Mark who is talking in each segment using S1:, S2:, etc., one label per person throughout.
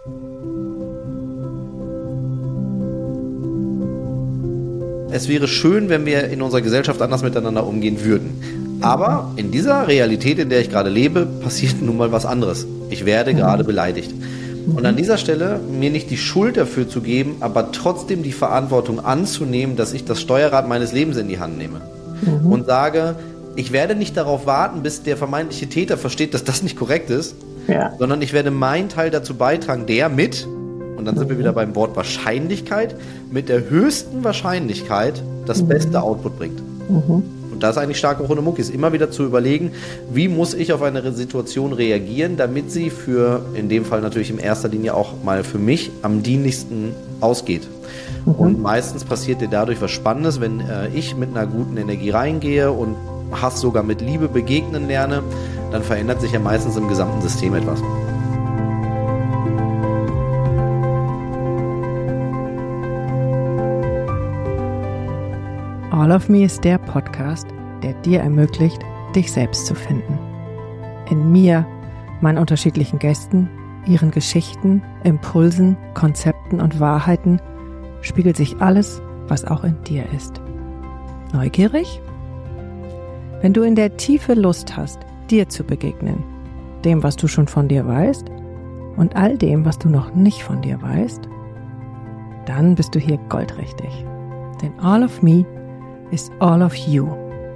S1: Es wäre schön, wenn wir in unserer Gesellschaft anders miteinander umgehen würden. Aber in dieser Realität, in der ich gerade lebe, passiert nun mal was anderes. Ich werde gerade beleidigt. Und an dieser Stelle mir nicht die Schuld dafür zu geben, aber trotzdem die Verantwortung anzunehmen, dass ich das Steuerrad meines Lebens in die Hand nehme. Und sage, ich werde nicht darauf warten, bis der vermeintliche Täter versteht, dass das nicht korrekt ist, sondern ich werde meinen Teil dazu beitragen, der mit, und dann sind wir wieder beim Wort Wahrscheinlichkeit, mit der höchsten Wahrscheinlichkeit das beste Output bringt. Und das ist eigentlich stark auch ohne Muckis. Immer wieder zu überlegen, wie muss ich auf eine Situation reagieren, damit sie für, in dem Fall natürlich in erster Linie auch mal für mich, am dienlichsten ausgeht. Und meistens passiert dir dadurch was Spannendes, wenn ich mit einer guten Energie reingehe und Hass sogar mit Liebe begegnen lerne, dann verändert sich ja meistens im gesamten System etwas.
S2: All of Me ist der Podcast, der dir ermöglicht, dich selbst zu finden. In mir, meinen unterschiedlichen Gästen, ihren Geschichten, Impulsen, Konzepten und Wahrheiten spiegelt sich alles, was auch in dir ist. Neugierig? Wenn du in der Tiefe Lust hast, dir zu begegnen, dem, was du schon von dir weißt und all dem, was du noch nicht von dir weißt, dann bist du hier goldrichtig. Denn All of Me ist all of you.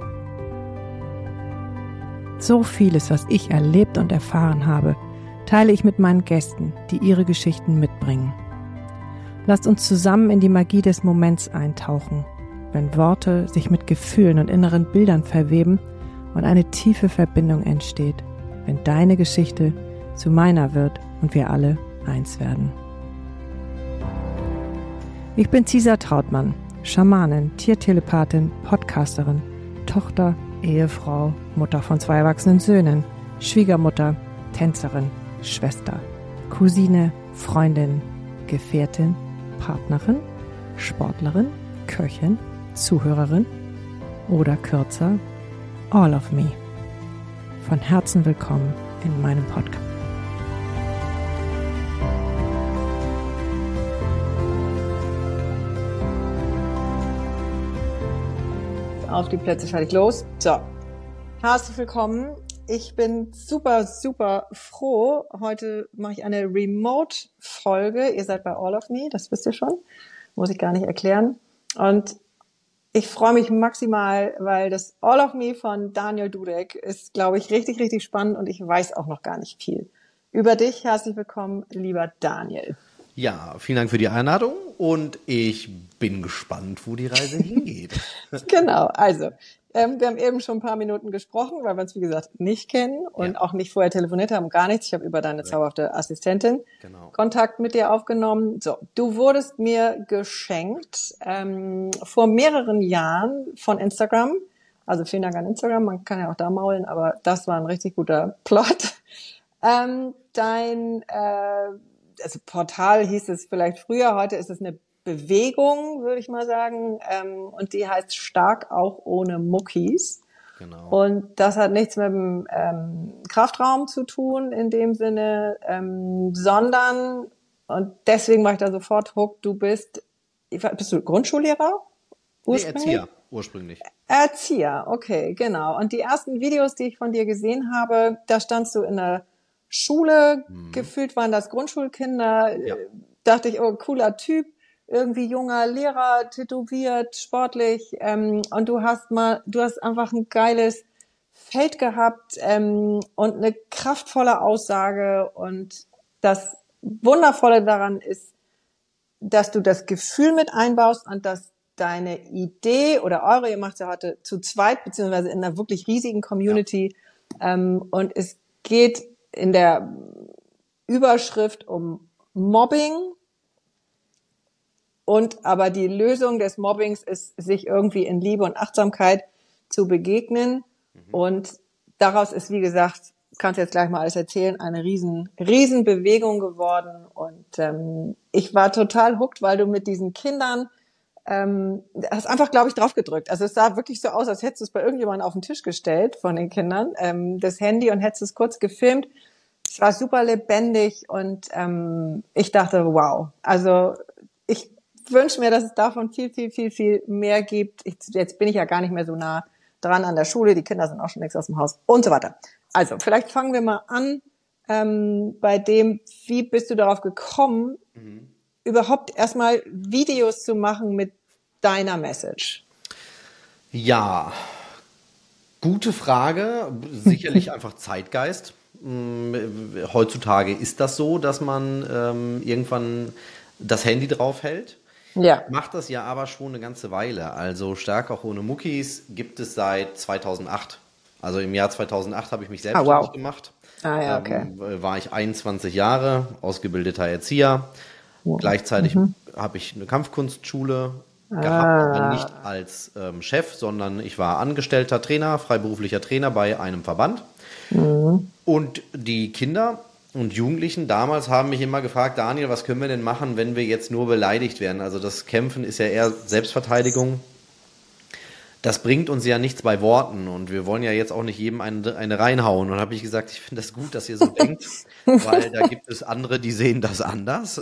S2: So vieles, was ich erlebt und erfahren habe, teile ich mit meinen Gästen, die ihre Geschichten mitbringen. Lasst uns zusammen in die Magie des Moments eintauchen, wenn Worte sich mit Gefühlen und inneren Bildern verweben und eine tiefe Verbindung entsteht, wenn deine Geschichte zu meiner wird und wir alle eins werden. Ich bin Cisa Trautmann, Schamanin, Tiertelepathin, Podcasterin, Tochter, Ehefrau, Mutter von 2 erwachsenen Söhnen, Schwiegermutter, Tänzerin, Schwester, Cousine, Freundin, Gefährtin, Partnerin, Sportlerin, Köchin, Zuhörerin oder kürzer, All of Me. Von Herzen willkommen in meinem Podcast.
S3: Auf die Plätze, fertig, los. So, herzlich willkommen. Ich bin super, super froh. Heute mache ich eine Remote-Folge. Ihr seid bei All of Me, das wisst ihr schon. Muss ich gar nicht erklären. Und ich freue mich maximal, weil das All of Me von Daniel Dudek ist, glaube ich, richtig, richtig spannend und ich weiß auch noch gar nicht viel über dich. Herzlich willkommen, lieber Daniel.
S1: Ja, vielen Dank für die Einladung und ich bin gespannt, wo die Reise hingeht.
S3: Genau, also wir haben eben schon ein paar Minuten gesprochen, weil wir uns, wie gesagt, nicht kennen und auch nicht vorher telefoniert haben, gar nichts. Ich habe über deine zauberhafte Assistentin Kontakt mit dir aufgenommen. So, du wurdest mir geschenkt vor mehreren Jahren von Instagram. Also vielen Dank an Instagram, man kann ja auch da maulen, aber das war ein richtig guter Plot. Also Portal hieß es vielleicht früher, heute ist es eine Bewegung, würde ich mal sagen, und die heißt Stark auch ohne Muckis. Genau. Und das hat nichts mit dem Kraftraum zu tun in dem Sinne, sondern, und deswegen mache ich da sofort Hook, bist du Grundschullehrer?
S1: Ursprünglich? Nee, Erzieher, ursprünglich.
S3: Erzieher, okay, genau. Und die ersten Videos, die ich von dir gesehen habe, da standst du in der Schule, gefühlt waren das Grundschulkinder, dachte ich, oh, cooler Typ, irgendwie junger Lehrer, tätowiert, sportlich, und du hast einfach ein geiles Feld gehabt, und eine kraftvolle Aussage, und das Wundervolle daran ist, dass du das Gefühl mit einbaust und dass deine Idee oder eure, ihr macht es ja heute zu zweit, beziehungsweise in einer wirklich riesigen Community, und es geht in der Überschrift um Mobbing, und aber die Lösung des Mobbings ist, sich irgendwie in Liebe und Achtsamkeit zu begegnen. Und daraus ist, wie gesagt, kannst du jetzt gleich mal alles erzählen, eine riesen Bewegung geworden. Und ich war total hooked, weil du mit diesen Kindern hast einfach, glaube ich, drauf gedrückt. Also es sah wirklich so aus, als hättest du es bei irgendjemandem auf den Tisch gestellt von den Kindern, das Handy, und hättest es kurz gefilmt. es war super lebendig und ich dachte, wow, also ich wünsche mir, dass es davon viel, viel, viel, viel mehr gibt. Jetzt bin ich ja gar nicht mehr so nah dran an der Schule, die Kinder sind auch schon längst aus dem Haus und so weiter. Also vielleicht fangen wir mal an bei dem, wie bist du darauf gekommen, überhaupt erstmal Videos zu machen mit deiner Message?
S1: Ja, gute Frage. Sicherlich einfach Zeitgeist. Heutzutage ist das so, dass man irgendwann das Handy draufhält.
S3: Ja.
S1: Macht das ja aber schon eine ganze Weile. Also Stark auch ohne Muckis gibt es seit 2008. Also im Jahr 2008 habe ich mich selbstständig gemacht.
S3: Ah ja, okay.
S1: War ich 21 Jahre, ausgebildeter Erzieher. Wow. Gleichzeitig habe ich eine Kampfkunstschule gehabt, aber nicht als Chef, sondern ich war angestellter Trainer, freiberuflicher Trainer bei einem Verband. Und die Kinder und Jugendlichen damals haben mich immer gefragt, Daniel, was können wir denn machen, wenn wir jetzt nur beleidigt werden? Also das Kämpfen ist ja eher Selbstverteidigung. Das bringt uns ja nichts bei Worten und wir wollen ja jetzt auch nicht jedem eine reinhauen. Und habe ich gesagt, ich finde das gut, dass ihr so denkt, weil da gibt es andere, die sehen das anders.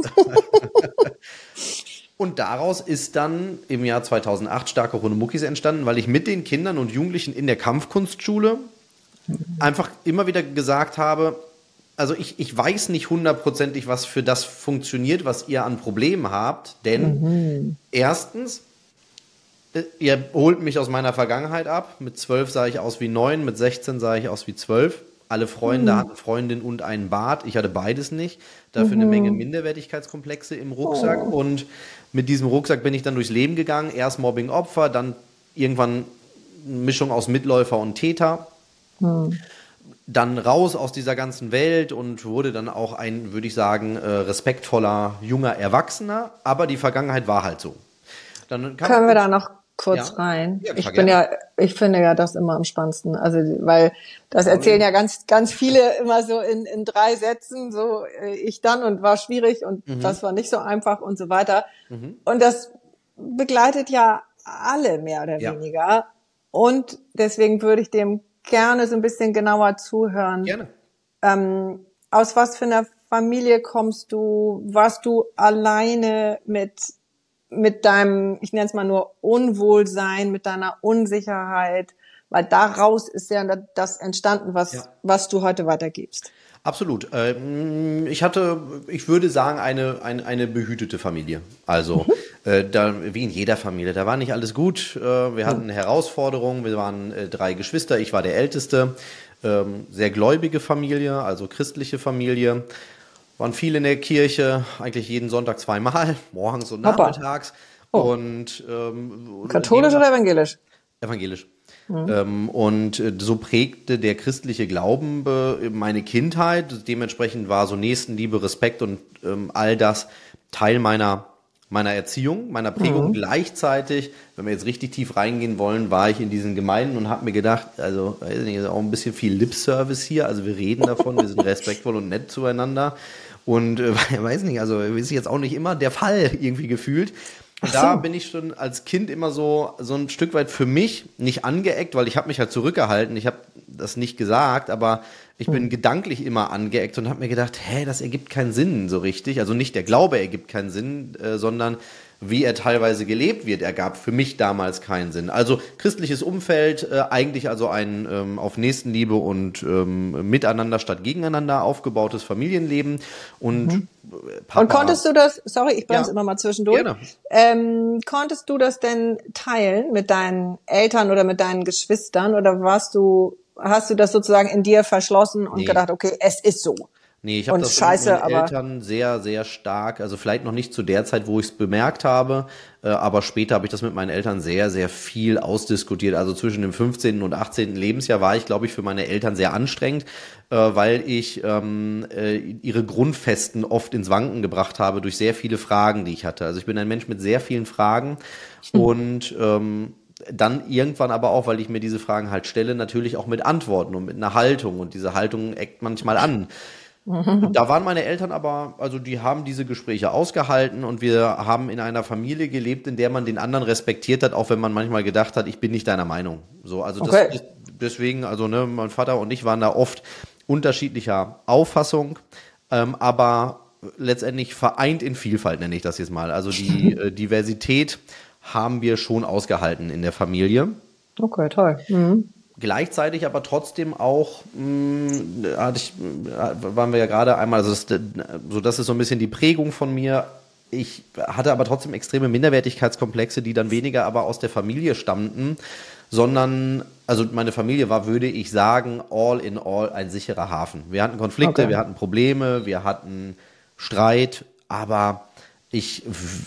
S1: Und daraus ist dann im Jahr 2008 Stark auch ohne Muckis entstanden, weil ich mit den Kindern und Jugendlichen in der Kampfkunstschule einfach immer wieder gesagt habe, also ich weiß nicht hundertprozentig, was für das funktioniert, was ihr an Problemen habt, denn erstens, ihr holt mich aus meiner Vergangenheit ab. Mit 12 sah ich aus wie 9, mit 16 sah ich aus wie 12. Alle Freunde hatten Freundin und einen Bart. Ich hatte beides nicht. Dafür eine Menge Minderwertigkeitskomplexe im Rucksack. Und mit diesem Rucksack bin ich dann durchs Leben gegangen. Erst Mobbing-Opfer, dann irgendwann eine Mischung aus Mitläufer und Täter. Dann raus aus dieser ganzen Welt und wurde dann auch ein, würde ich sagen, respektvoller, junger Erwachsener. Aber die Vergangenheit war halt so.
S3: Dann können wir da noch kurz rein? Ja, ich finde ja das immer am spannendsten. Also, weil das erzählen ja ganz viele immer so in 3 Sätzen, so ich dann und war schwierig und das war nicht so einfach und so weiter. Und das begleitet ja alle mehr oder weniger. Und deswegen würde ich dem gerne so ein bisschen genauer zuhören.
S1: Gerne.
S3: Aus was für einer Familie kommst du? Warst du alleine mit deinem, ich nenne es mal nur Unwohlsein, mit deiner Unsicherheit, weil daraus ist ja das entstanden, was du heute weitergibst.
S1: Absolut. Ich würde sagen, eine behütete Familie. Also wie in jeder Familie. Da war nicht alles gut. Wir hatten Herausforderungen. Wir waren 3 Geschwister. Ich war der Älteste. Sehr gläubige Familie, also christliche Familie. Waren viel in der Kirche, eigentlich jeden Sonntag 2-mal, morgens und nachmittags. Und
S3: katholisch oder evangelisch?
S1: Evangelisch. Und so prägte der christliche Glauben meine Kindheit. Dementsprechend war so Nächstenliebe, Respekt und all das Teil meiner Erziehung, meiner Prägung. Gleichzeitig, wenn wir jetzt richtig tief reingehen wollen, war ich in diesen Gemeinden und habe mir gedacht, also weiß nicht, ist auch ein bisschen viel Lip-Service hier. Also wir reden davon, wir sind respektvoll und nett zueinander. Und weiß nicht, also ist jetzt auch nicht immer der Fall irgendwie gefühlt. Und da bin ich schon als Kind immer so ein Stück weit für mich nicht angeeckt, weil ich habe mich halt zurückgehalten. Ich habe das nicht gesagt, aber ich bin gedanklich immer angeeckt und habe mir gedacht, das ergibt keinen Sinn so richtig. Also nicht der Glaube ergibt keinen Sinn, sondern wie er teilweise gelebt wird, ergab für mich damals keinen Sinn. Also christliches Umfeld, eigentlich also ein auf Nächstenliebe und miteinander statt gegeneinander aufgebautes Familienleben. Und Papa,
S3: und konntest du das, sorry, ich bremse immer mal zwischendurch.
S1: Gerne.
S3: Konntest du das denn teilen mit deinen Eltern oder mit deinen Geschwistern oder hast du das sozusagen in dir verschlossen und gedacht, okay, es ist so?
S1: Nee, ich habe das mit meinen Eltern sehr, sehr stark, also vielleicht noch nicht zu der Zeit, wo ich es bemerkt habe, aber später habe ich das mit meinen Eltern sehr, sehr viel ausdiskutiert. Also zwischen dem 15. und 18. Lebensjahr war ich, glaube ich, für meine Eltern sehr anstrengend, weil ich ihre Grundfesten oft ins Wanken gebracht habe durch sehr viele Fragen, die ich hatte. Also ich bin ein Mensch mit sehr vielen Fragen und dann irgendwann aber auch, weil ich mir diese Fragen halt stelle, natürlich auch mit Antworten und mit einer Haltung. Und diese Haltung eckt manchmal an. Da waren meine Eltern aber, also die haben diese Gespräche ausgehalten und wir haben in einer Familie gelebt, in der man den anderen respektiert hat, auch wenn man manchmal gedacht hat, ich bin nicht deiner Meinung. So, also deswegen, also mein Vater und ich waren da oft unterschiedlicher Auffassung, aber letztendlich vereint in Vielfalt, nenne ich das jetzt mal. Also die Diversität haben wir schon ausgehalten in der Familie.
S3: Okay, toll. Mhm.
S1: Gleichzeitig aber trotzdem auch, waren wir ja gerade einmal, also das ist so ein bisschen die Prägung von mir. Ich hatte aber trotzdem extreme Minderwertigkeitskomplexe, die dann weniger aber aus der Familie stammten, sondern, also meine Familie war, würde ich sagen, all in all ein sicherer Hafen. Wir hatten Konflikte, wir hatten Probleme, wir hatten Streit, aber ich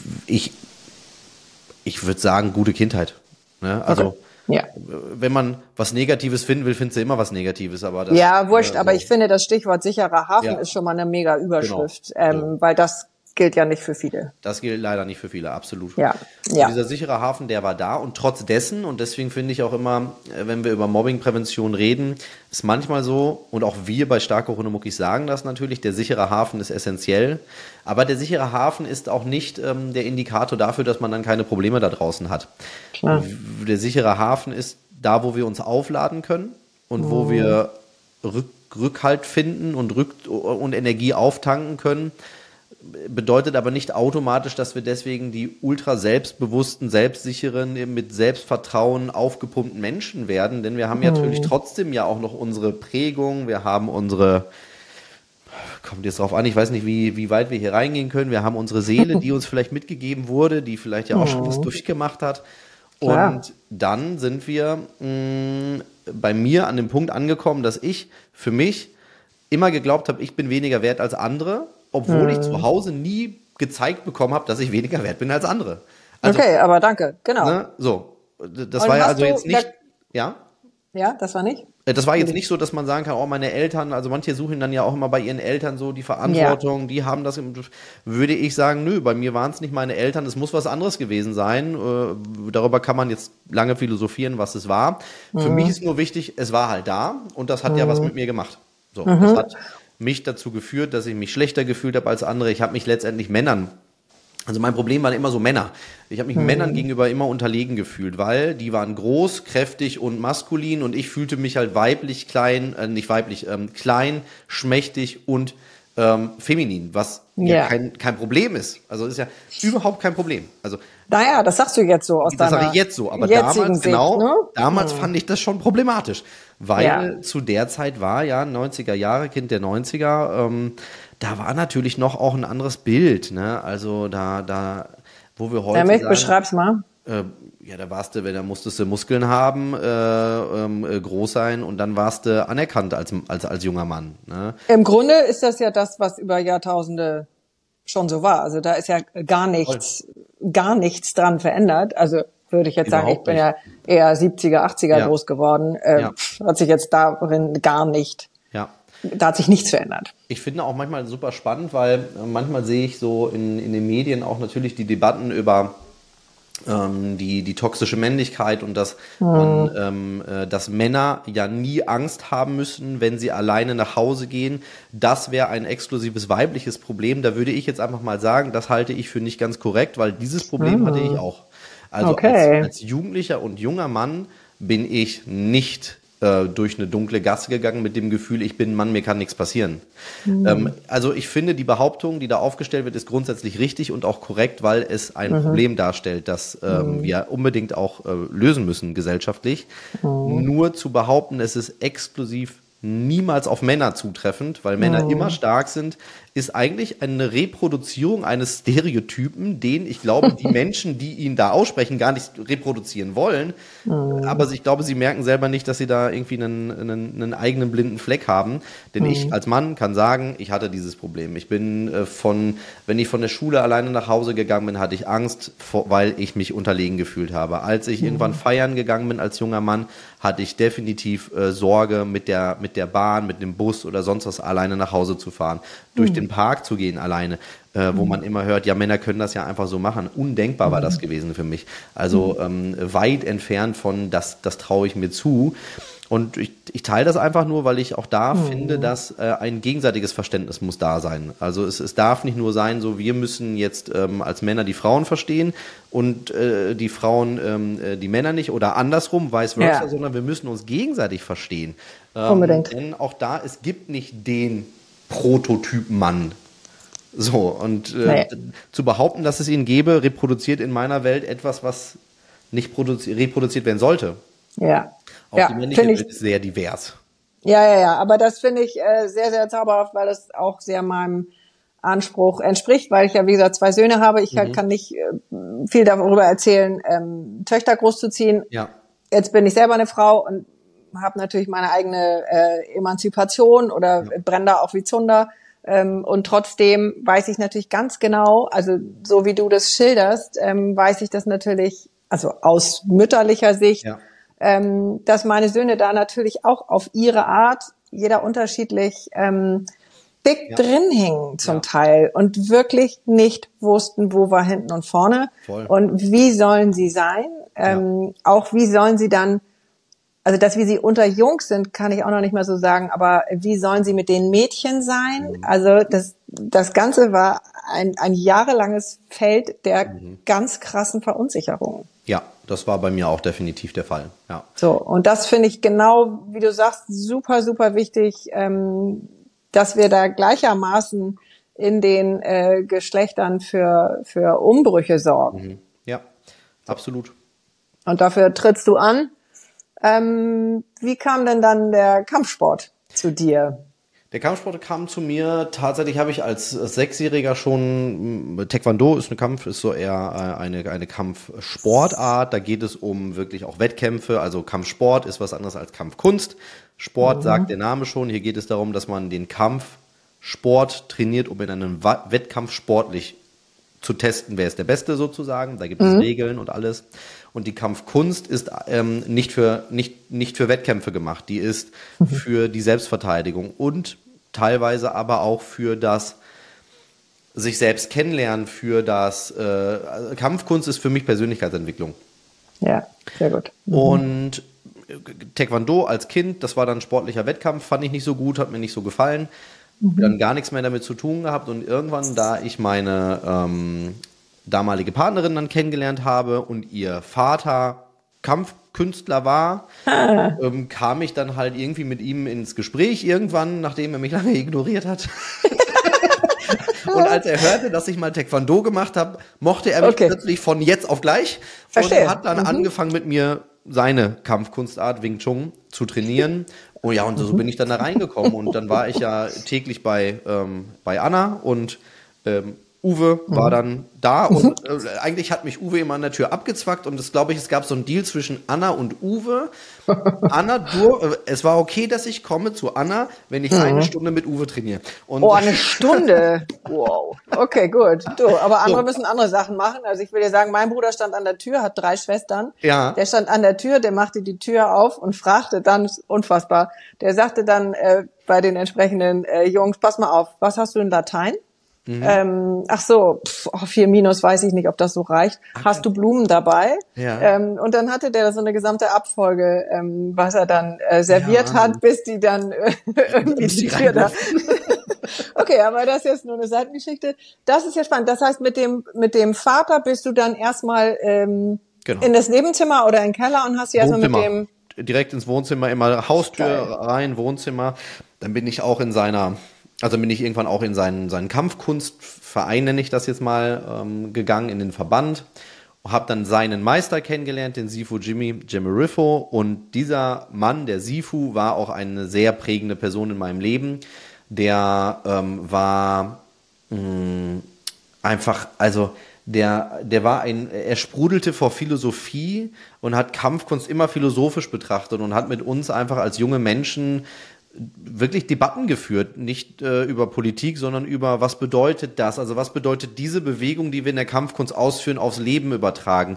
S1: würde sagen, gute Kindheit. Ne? Also,
S3: ja.
S1: Wenn man was Negatives finden will, findest du immer was Negatives. Aber das,
S3: ja, wurscht, aber ich finde, das Stichwort sicherer Hafen ist schon mal eine mega Überschrift, weil das gilt ja nicht für viele.
S1: Das gilt leider nicht für viele, absolut.
S3: Ja.
S1: Und dieser sichere Hafen, der war da und trotz dessen, und deswegen finde ich auch immer, wenn wir über Mobbingprävention reden, ist manchmal so, und auch wir bei Starke Hundemuckis sagen das natürlich, der sichere Hafen ist essentiell, aber der sichere Hafen ist auch nicht der Indikator dafür, dass man dann keine Probleme da draußen hat.
S3: Klar.
S1: Der sichere Hafen ist da, wo wir uns aufladen können und wo wir Rückhalt finden und Energie auftanken können. Bedeutet aber nicht automatisch, dass wir deswegen die ultra selbstbewussten, selbstsicheren, mit Selbstvertrauen aufgepumpten Menschen werden, denn wir haben ja natürlich trotzdem ja auch noch unsere Prägung, wir haben unsere, kommt jetzt drauf an, ich weiß nicht, wie weit wir hier reingehen können, wir haben unsere Seele, die uns vielleicht mitgegeben wurde, die vielleicht ja auch schon was durchgemacht hat.
S3: Klar.
S1: Und dann sind wir bei mir an dem Punkt angekommen, dass ich für mich immer geglaubt habe, ich bin weniger wert als andere, obwohl ich zu Hause nie gezeigt bekommen habe, dass ich weniger wert bin als andere. Also,
S3: okay, aber danke, genau.
S1: Ne, so, das
S3: Und
S1: war ja
S3: hast
S1: also
S3: du
S1: jetzt nicht, ja?
S3: Ja, das war nicht?
S1: Das war jetzt nicht so, dass man sagen kann, oh, meine Eltern, also manche suchen dann ja auch immer bei ihren Eltern so die Verantwortung, die haben das, würde ich sagen, nö, bei mir waren es nicht meine Eltern, es muss was anderes gewesen sein. Darüber kann man jetzt lange philosophieren, was es war. Für mich ist nur wichtig, es war halt da und das hat ja was mit mir gemacht. So, das hat mich dazu geführt, dass ich mich schlechter gefühlt habe als andere. Ich habe mich letztendlich Männern, also mein Problem waren immer so Männer. Ich habe mich Männern gegenüber immer unterlegen gefühlt, weil die waren groß, kräftig und maskulin und ich fühlte mich halt weiblich, klein, klein, schmächtig und feminin, was ja kein Problem ist. Also ist ja überhaupt kein Problem. Also
S3: naja, das sagst du jetzt so aus deiner
S1: Das sage ich jetzt so, aber
S3: damals,
S1: Sicht,
S3: ne?
S1: Damals fand ich das schon problematisch, weil zu der Zeit war ja 90er Jahre, Kind der 90er, da war natürlich noch auch ein anderes Bild, ne? Also da, wo wir heute sagen,
S3: beschreib's mal.
S1: Ja, da musstest du Muskeln haben, groß sein und dann warst du anerkannt als junger Mann. Ne?
S3: Im Grunde ist das ja das, was über Jahrtausende schon so war. Also da ist ja gar nichts dran verändert. Also würde ich jetzt sagen, ich bin ja eher 70er, 80er groß geworden. Hat sich jetzt darin gar nicht, da hat sich nichts verändert.
S1: Ich finde auch manchmal super spannend, weil manchmal sehe ich so in den Medien auch natürlich die Debatten über die toxische Männlichkeit und dass Männer ja nie Angst haben müssen, wenn sie alleine nach Hause gehen. Das wäre ein exklusives weibliches Problem. Da würde ich jetzt einfach mal sagen, das halte ich für nicht ganz korrekt, weil dieses Problem hatte ich auch. Also als Jugendlicher und junger Mann bin ich nicht durch eine dunkle Gasse gegangen mit dem Gefühl, ich bin ein Mann, mir kann nichts passieren. Also ich finde, die Behauptung, die da aufgestellt wird, ist grundsätzlich richtig und auch korrekt, weil es ein Problem darstellt, das wir unbedingt auch lösen müssen gesellschaftlich. Nur zu behaupten, es ist exklusiv niemals auf Männer zutreffend, weil Männer immer stark sind, ist eigentlich eine Reproduzierung eines Stereotypen, den ich glaube, die Menschen, die ihn da aussprechen, gar nicht reproduzieren wollen. Aber ich glaube, sie merken selber nicht, dass sie da irgendwie einen eigenen blinden Fleck haben. Denn ich als Mann kann sagen, ich hatte dieses Problem. Ich bin wenn ich von der Schule alleine nach Hause gegangen bin, hatte ich Angst, weil ich mich unterlegen gefühlt habe. Als ich irgendwann feiern gegangen bin als junger Mann, hatte ich definitiv Sorge, mit der Bahn, mit dem Bus oder sonst was alleine nach Hause zu fahren. Durch den Park zu gehen alleine, wo man immer hört, ja, Männer können das ja einfach so machen. Undenkbar war das gewesen für mich. Also weit entfernt von, das traue ich mir zu. Und ich teile das einfach nur, weil ich auch da finde, dass ein gegenseitiges Verständnis muss da sein. Also es darf nicht nur sein, so wir müssen jetzt als Männer die Frauen verstehen und die Frauen die Männer nicht oder andersrum, vice versa, sondern wir müssen uns gegenseitig verstehen.
S3: Unbedingt.
S1: Denn auch da, es gibt nicht den Prototyp Mann. So, und zu behaupten, dass es ihn gäbe, reproduziert in meiner Welt etwas, was nicht reproduziert werden sollte.
S3: Ja.
S1: Auch die männliche Welt ist sehr divers.
S3: Ja, aber das finde ich sehr, sehr zauberhaft, weil das auch sehr meinem Anspruch entspricht, weil ich ja, wie gesagt, 2 Söhne habe. Ich kann nicht viel darüber erzählen, Töchter großzuziehen.
S1: Ja.
S3: Jetzt bin ich selber eine Frau und habe natürlich meine eigene Emanzipation oder brenne da auch wie Zunder. Und trotzdem weiß ich natürlich ganz genau, also so wie du das schilderst, weiß ich das natürlich, also aus mütterlicher Sicht, dass meine Söhne da natürlich auch auf ihre Art, jeder unterschiedlich, dick drin hingen zum Teil und wirklich nicht wussten, wo war hinten und vorne.
S1: Voll.
S3: Und wie sollen sie sein? Auch wie sollen sie dann, also dass wie sie unter Jungs sind, kann ich auch noch nicht mal so sagen, aber wie sollen sie mit den Mädchen sein? Also das Ganze war ein jahrelanges Feld der ganz krassen Verunsicherung.
S1: Ja, das war bei mir auch definitiv der Fall. Ja.
S3: So, und das finde ich genau, wie du sagst, super, super wichtig, dass wir da gleichermaßen in den Geschlechtern für Umbrüche sorgen.
S1: Ja, absolut.
S3: Und dafür trittst du an. Wie kam denn dann der Kampfsport zu dir?
S1: Der Kampfsport kam zu mir, tatsächlich habe ich als 6-Jähriger schon, Taekwondo ist so eher eine Kampfsportart, da geht es um wirklich auch Wettkämpfe, also Kampfsport ist was anderes als Kampfkunst. Sport sagt der Name schon, hier geht es darum, dass man den Kampfsport trainiert, um in einem Wettkampf sportlich zu testen, wer ist der Beste sozusagen, da gibt es Regeln und alles. Und die Kampfkunst ist nicht für Wettkämpfe gemacht, die ist für die Selbstverteidigung und teilweise aber auch für das sich selbst kennenlernen, für das Kampfkunst ist für mich Persönlichkeitsentwicklung.
S3: Ja, sehr gut.
S1: Und Taekwondo als Kind, das war dann ein sportlicher Wettkampf, fand ich nicht so gut, hat mir nicht so gefallen. Dann gar nichts mehr damit zu tun gehabt und irgendwann, da ich meine damalige Partnerin dann kennengelernt habe und ihr Vater Kampfkünstler war, kam ich dann halt irgendwie mit ihm ins Gespräch irgendwann, nachdem er mich lange ignoriert hat. Und als er hörte, dass ich mal Taekwondo gemacht habe, mochte er mich plötzlich von jetzt auf gleich und hat dann angefangen mit mir seine Kampfkunstart Wing Chun zu trainieren. Oh ja, und so bin ich dann da reingekommen. Und dann war ich ja täglich bei Anna und Uwe war dann da und eigentlich hat mich Uwe immer an der Tür abgezwackt und das glaube ich, es gab so einen Deal zwischen Anna und Uwe. Es war okay, dass ich komme zu Anna, wenn ich eine Stunde mit Uwe trainiere. Und
S3: eine Stunde? Wow. Okay, gut. Du, aber andere müssen andere Sachen machen. Also ich will dir sagen, mein Bruder stand an der Tür, hat 3 Schwestern.
S1: Ja.
S3: Der stand an der Tür, der machte die Tür auf und fragte dann, unfassbar, der sagte dann bei den entsprechenden Jungs, pass mal auf, was hast du in Latein? 4 minus, weiß ich nicht, ob das so reicht. Okay. Hast du Blumen dabei?
S1: Ja.
S3: Und dann hatte der so eine gesamte Abfolge, was er dann serviert hat, bis die dann irgendwie die Tür da. Okay, aber das ist jetzt nur eine Seitengeschichte. Das ist ja spannend. Das heißt, mit dem Vater bist du dann erstmal in das Nebenzimmer oder in den Keller und hast du erstmal mit dem
S1: direkt ins Wohnzimmer, immer Haustür rein, Wohnzimmer. Dann bin ich auch bin ich irgendwann auch in seinen Kampfkunstverein, nenne ich das jetzt mal, gegangen, in den Verband. Habe dann seinen Meister kennengelernt, den Sifu Jimmy-Rifo. Und dieser Mann, der Sifu, war auch eine sehr prägende Person in meinem Leben. Der war einfach, also er sprudelte vor Philosophie und hat Kampfkunst immer philosophisch betrachtet und hat mit uns einfach als junge Menschen wirklich Debatten geführt, nicht über Politik, sondern über was bedeutet das, also was bedeutet diese Bewegung, die wir in der Kampfkunst ausführen, aufs Leben übertragen.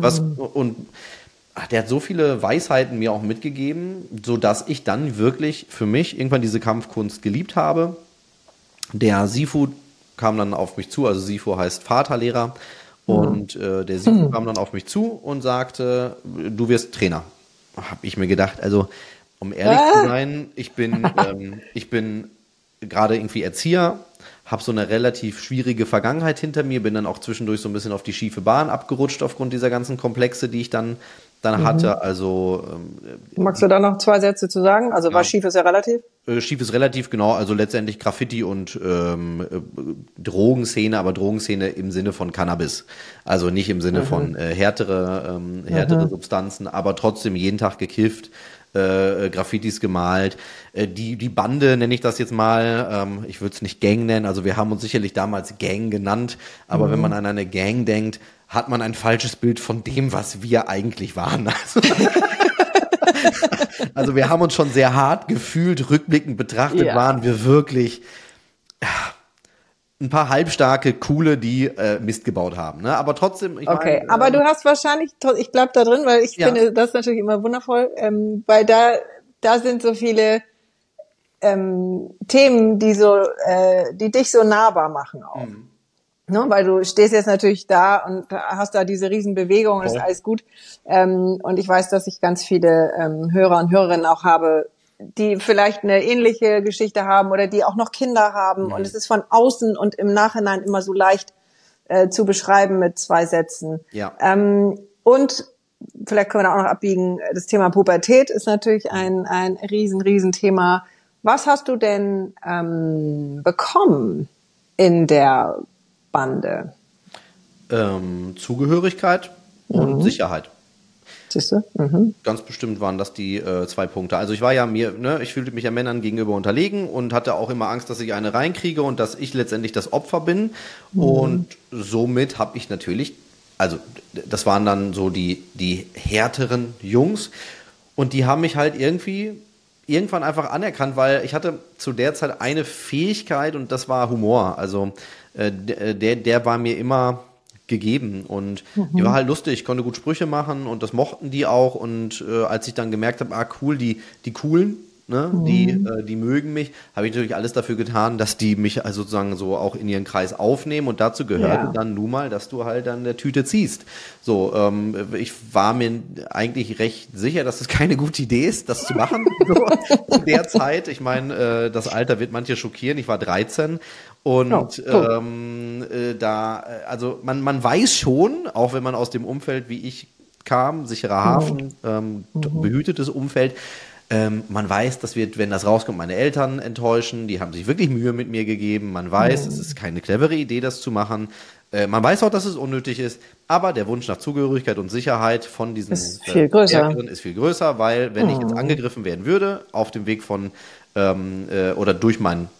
S1: Der hat so viele Weisheiten mir auch mitgegeben, sodass ich dann wirklich für mich irgendwann diese Kampfkunst geliebt habe. Der Sifu kam dann auf mich zu, also Sifu heißt Vaterlehrer, und der Sifu kam dann auf mich zu und sagte, du wirst Trainer. Habe ich mir gedacht, also Um ehrlich zu sein, ich bin gerade irgendwie Erzieher, habe so eine relativ schwierige Vergangenheit hinter mir, bin dann auch zwischendurch so ein bisschen auf die schiefe Bahn abgerutscht aufgrund dieser ganzen Komplexe, die ich dann hatte. Also
S3: Magst du da noch 2 Sätze zu sagen? Also was schief ist ja relativ?
S1: Schief ist relativ, genau, also letztendlich Graffiti und Drogenszene, aber Drogenszene im Sinne von Cannabis. Also nicht im Sinne von härtere Substanzen, aber trotzdem jeden Tag gekifft, Graffitis gemalt. Die Bande, nenne ich das jetzt mal, ich würde es nicht Gang nennen, also wir haben uns sicherlich damals Gang genannt, aber wenn man an eine Gang denkt, hat man ein falsches Bild von dem, was wir eigentlich waren. Also wir haben uns schon sehr hart gefühlt, rückblickend betrachtet waren wir wirklich ein paar halbstarke Coole, die Mist gebaut haben. Ne? Aber trotzdem...
S3: Okay, aber du hast wahrscheinlich, ich bleib da drin, weil ich finde das natürlich immer wundervoll, weil da sind so viele Themen, die dich so nahbar machen auch. Ne, weil du stehst jetzt natürlich da und hast da diese Riesenbewegung und ist alles gut. Und ich weiß, dass ich ganz viele Hörer und Hörerinnen auch habe, die vielleicht eine ähnliche Geschichte haben oder die auch noch Kinder haben. Und es ist von außen und im Nachhinein immer so leicht zu beschreiben mit 2 Sätzen.
S1: Ja.
S3: Und vielleicht können wir da auch noch abbiegen, das Thema Pubertät ist natürlich ein riesen Thema. Was hast du denn bekommen in der Bande?
S1: Zugehörigkeit und Sicherheit.
S3: Siehst du?
S1: Ganz bestimmt waren das die 2 Punkte. Also ich war ja ich fühlte mich ja Männern gegenüber unterlegen und hatte auch immer Angst, dass ich eine reinkriege und dass ich letztendlich das Opfer bin. Und somit habe ich natürlich, also das waren dann so die härteren Jungs und die haben mich halt irgendwann einfach anerkannt, weil ich hatte zu der Zeit eine Fähigkeit und das war Humor. Also der war mir immer gegeben und die war halt lustig, ich konnte gut Sprüche machen und das mochten die auch und als ich dann gemerkt habe, cool, die Coolen, ne, die mögen mich, habe ich natürlich alles dafür getan, dass die mich also sozusagen so auch in ihren Kreis aufnehmen und dazu gehörte dann nun mal, dass du halt an der Tüte ziehst. So, ich war mir eigentlich recht sicher, dass es keine gute Idee ist, das zu machen so, zu der Zeit. Ich meine, das Alter wird manche schockieren, ich war 13 und also man weiß schon, auch wenn man aus dem Umfeld, wie ich kam, sicherer Hafen, behütetes Umfeld, man weiß, das wird, wenn das rauskommt, meine Eltern enttäuschen, die haben sich wirklich Mühe mit mir gegeben, man weiß, es ist keine clevere Idee, das zu machen, man weiß auch, dass es unnötig ist, aber der Wunsch nach Zugehörigkeit und Sicherheit von diesen
S3: ist viel größer,
S1: ist viel größer, weil wenn ich jetzt angegriffen werden würde, auf dem Weg von oder durch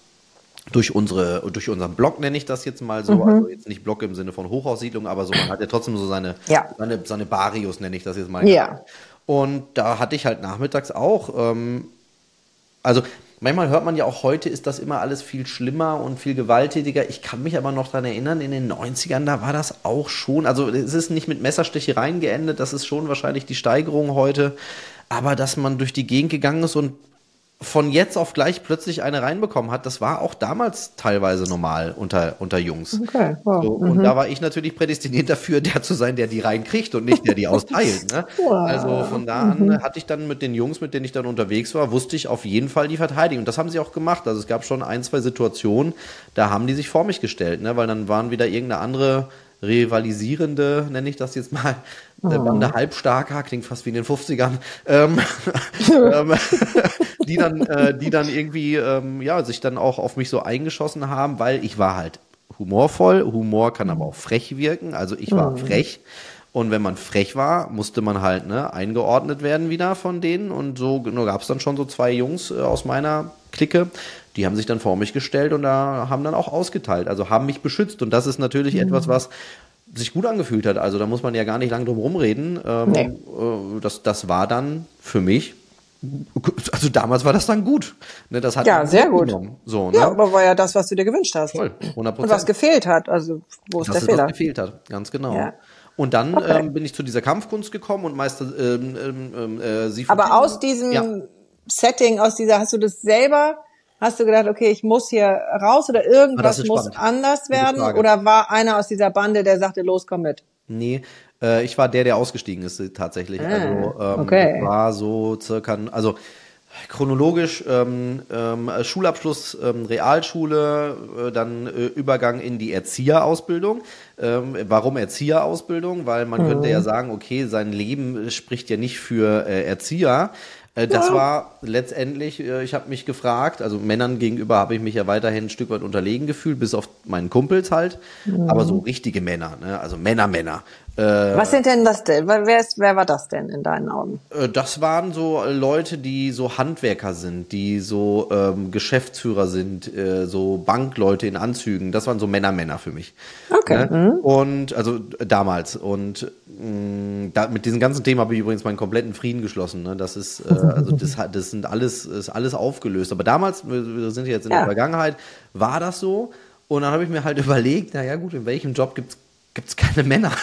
S1: unseren Blog nenne ich das jetzt mal so, also jetzt nicht Blog im Sinne von Hochhaussiedlung, aber so, man hat ja trotzdem so seine Barrios, nenne ich das jetzt mal.
S3: Ja.
S1: Und da hatte ich halt nachmittags auch, also manchmal hört man ja auch, heute ist das immer alles viel schlimmer und viel gewalttätiger. Ich kann mich aber noch daran erinnern, in den 90ern, da war das auch schon, also es ist nicht mit Messerstechereien geendet, das ist schon wahrscheinlich die Steigerung heute, aber dass man durch die Gegend gegangen ist und von jetzt auf gleich plötzlich eine reinbekommen hat, das war auch damals teilweise normal unter Jungs. Okay, wow. So, und da war ich natürlich prädestiniert dafür, der zu sein, der die reinkriegt und nicht der die austeilt. Ne? Wow. Also von da an hatte ich dann mit den Jungs, mit denen ich dann unterwegs war, wusste ich auf jeden Fall die Verteidigung. Und das haben sie auch gemacht. Also es gab schon 1, 2 Situationen, da haben die sich vor mich gestellt, ne? Weil dann waren wieder irgendeine andere rivalisierende, nenne ich das jetzt mal, Bande Halbstarker, klingt fast wie in den 50ern, die dann irgendwie sich dann auch auf mich so eingeschossen haben, weil ich war halt humorvoll. Humor kann aber auch frech wirken, also ich war frech. Und wenn man frech war, musste man halt eingeordnet werden wieder von denen. Und so gab es dann schon so 2 Jungs aus meiner Clique, die haben sich dann vor mich gestellt und da haben dann auch ausgeteilt, also haben mich beschützt. Und das ist natürlich etwas, was sich gut angefühlt hat. Also da muss man ja gar nicht lange drum rumreden. Das war dann für mich, also damals war das dann gut. Ne, das hat
S3: sehr gut.
S1: So, ne?
S3: Ja, aber war ja das, was du dir gewünscht hast.
S1: Voll, 100%.
S3: Und was gefehlt hat, also wo ist der Fehler?
S1: Was gefehlt hat, ganz genau. Ja. Und dann bin ich zu dieser Kampfkunst gekommen und Meister
S3: aber aus diesem Setting, hast du das selber, hast du gedacht, okay, ich muss hier raus oder irgendwas muss anders werden? Oder war einer aus dieser Bande, der sagte, los, komm mit?
S1: Nee, ich war der ausgestiegen ist tatsächlich. Also war so circa, also chronologisch Schulabschluss, Realschule, dann Übergang in die Erzieherausbildung. Warum Erzieherausbildung? Weil man könnte ja sagen, okay, sein Leben spricht ja nicht für Erzieher. Das war letztendlich, ich habe mich gefragt, also Männern gegenüber habe ich mich ja weiterhin ein Stück weit unterlegen gefühlt, bis auf meinen Kumpels halt, aber so richtige Männer, ne? Also Männer.
S3: Was sind denn das denn? Wer war das denn in deinen Augen?
S1: Das waren so Leute, die so Handwerker sind, die so Geschäftsführer sind, so Bankleute in Anzügen. Das waren so Männer für mich.
S3: Okay.
S1: Ne? Und also damals. Und mit diesem ganzen Thema habe ich übrigens meinen kompletten Frieden geschlossen. Ne? Das ist also das sind ist alles aufgelöst. Aber damals, wir sind jetzt in der Vergangenheit, war das so. Und dann habe ich mir halt überlegt, naja gut, in welchem Job gibt's keine Männer.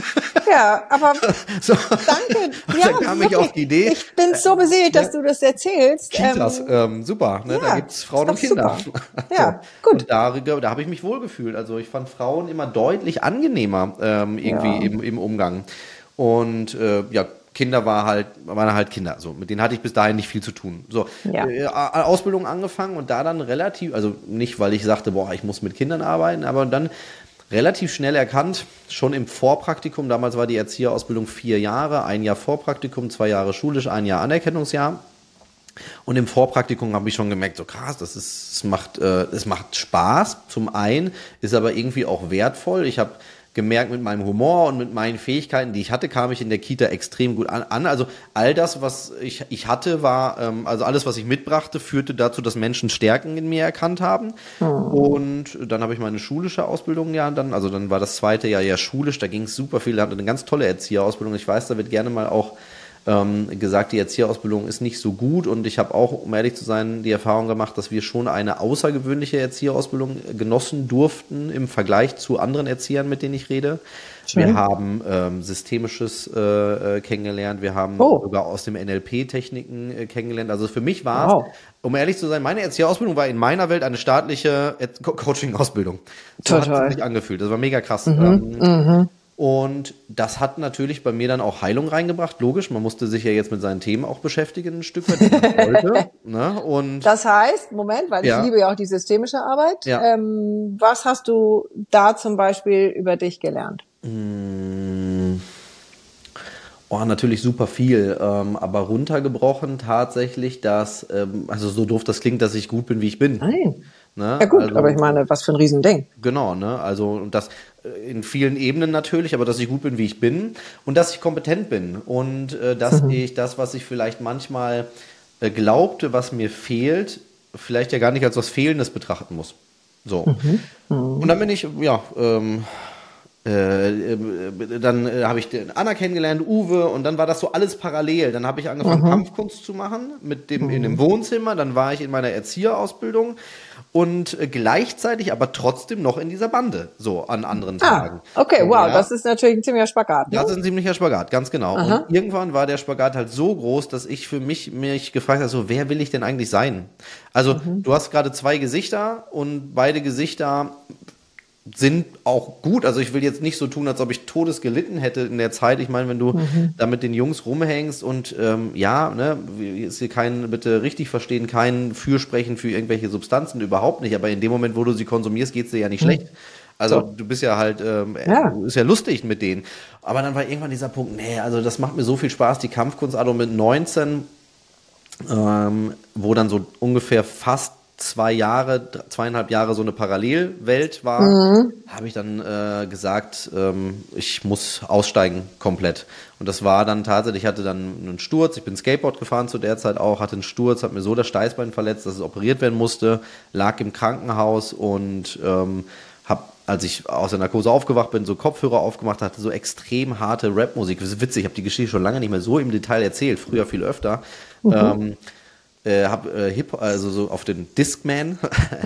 S3: Ja, aber
S1: so.
S3: danke.
S1: Ja, dann kam ich auf die Idee.
S3: Ich bin so beseelt, dass du das erzählst.
S1: Kitas, super, ne? Da gibt's Frauen und Kinder.
S3: Ja,
S1: so.
S3: gut.
S1: Und da habe ich mich wohlgefühlt. Also ich fand Frauen immer deutlich angenehmer irgendwie im Umgang. Und Kinder waren halt Kinder. So, mit denen hatte ich bis dahin nicht viel zu tun. So, Ausbildung angefangen und da dann relativ, also nicht, weil ich sagte, boah, ich muss mit Kindern arbeiten, aber dann relativ schnell erkannt, schon im Vorpraktikum, damals war die Erzieherausbildung 4 Jahre, 1 Jahr Vorpraktikum, 2 Jahre schulisch, 1 Jahr Anerkennungsjahr. Und im Vorpraktikum habe ich schon gemerkt, so krass, es macht Spaß. Zum einen ist aber irgendwie auch wertvoll. Ich habe gemerkt, mit meinem Humor und mit meinen Fähigkeiten, die ich hatte, kam ich in der Kita extrem gut an. Also all das, was ich hatte, war, also alles, was ich mitbrachte, führte dazu, dass Menschen Stärken in mir erkannt haben. Und dann habe ich meine schulische Ausbildung dann war das 2. Jahr ja schulisch, da ging es super viel, da hatte eine ganz tolle Erzieherausbildung. Ich weiß, da wird gerne mal auch gesagt, die Erzieherausbildung ist nicht so gut und ich habe auch, um ehrlich zu sein, die Erfahrung gemacht, dass wir schon eine außergewöhnliche Erzieherausbildung genossen durften im Vergleich zu anderen Erziehern, mit denen ich rede. Schön. Wir haben Systemisches kennengelernt, wir haben sogar aus dem NLP Techniken kennengelernt. Also für mich war es, um ehrlich zu sein, meine Erzieherausbildung war in meiner Welt eine staatliche Coaching-Ausbildung. So hat es sich angefühlt, das war mega krass. Und das hat natürlich bei mir dann auch Heilung reingebracht. Logisch, man musste sich ja jetzt mit seinen Themen auch beschäftigen, ein Stück weit. Wollte, ne? Und
S3: das heißt, Moment, weil ich liebe ja auch die systemische Arbeit. Ja. Was hast du da zum Beispiel über dich gelernt?
S1: Natürlich super viel, aber runtergebrochen tatsächlich, dass, also so doof das klingt, dass ich gut bin, wie ich bin.
S3: Nein. Ne? Ja gut, also, aber ich meine, was für ein Riesending.
S1: Genau, ne? Also und das in vielen Ebenen natürlich, aber dass ich gut bin, wie ich bin und dass ich kompetent bin und dass ich das, was ich vielleicht manchmal glaubte, was mir fehlt, vielleicht ja gar nicht als was Fehlendes betrachten muss. So. Und dann bin ich, dann habe ich den Anna kennengelernt, Uwe, und dann war das so alles parallel. Dann habe ich angefangen, Kampfkunst zu machen in dem Wohnzimmer. Dann war ich in meiner Erzieherausbildung und gleichzeitig aber trotzdem noch in dieser Bande, so an anderen Tagen.
S3: Okay, wow, das ist natürlich ein ziemlicher Spagat. Ne?
S1: Das ist ein ziemlicher Spagat, ganz genau. Und irgendwann war der Spagat halt so groß, dass ich für mich gefragt habe, so, wer will ich denn eigentlich sein? Also du hast gerade 2 Gesichter und beide Gesichter sind auch gut. Also ich will jetzt nicht so tun, als ob ich Todes gelitten hätte in der Zeit. Ich meine, wenn du da mit den Jungs rumhängst und ist hier bitte richtig verstehen, kein Fürsprechen für irgendwelche Substanzen, überhaupt nicht. Aber in dem Moment, wo du sie konsumierst, geht's dir ja nicht schlecht. Also du bist ja halt, ist ja lustig mit denen. Aber dann war irgendwann dieser Punkt, also das macht mir so viel Spaß, die Kampfkunst, also mit 19, wo dann so ungefähr fast 2,5 Jahre so eine Parallelwelt war, habe ich dann gesagt, ich muss aussteigen komplett. Und das war dann tatsächlich, ich hatte dann einen Sturz, ich bin Skateboard gefahren zu der Zeit auch, hatte einen Sturz, habe mir so das Steißbein verletzt, dass es operiert werden musste, lag im Krankenhaus und habe, als ich aus der Narkose aufgewacht bin, so Kopfhörer aufgemacht hatte, so extrem harte Rapmusik. Das ist witzig, ich habe die Geschichte schon lange nicht mehr so im Detail erzählt, früher viel öfter. Habe Hip, also so auf den Discman,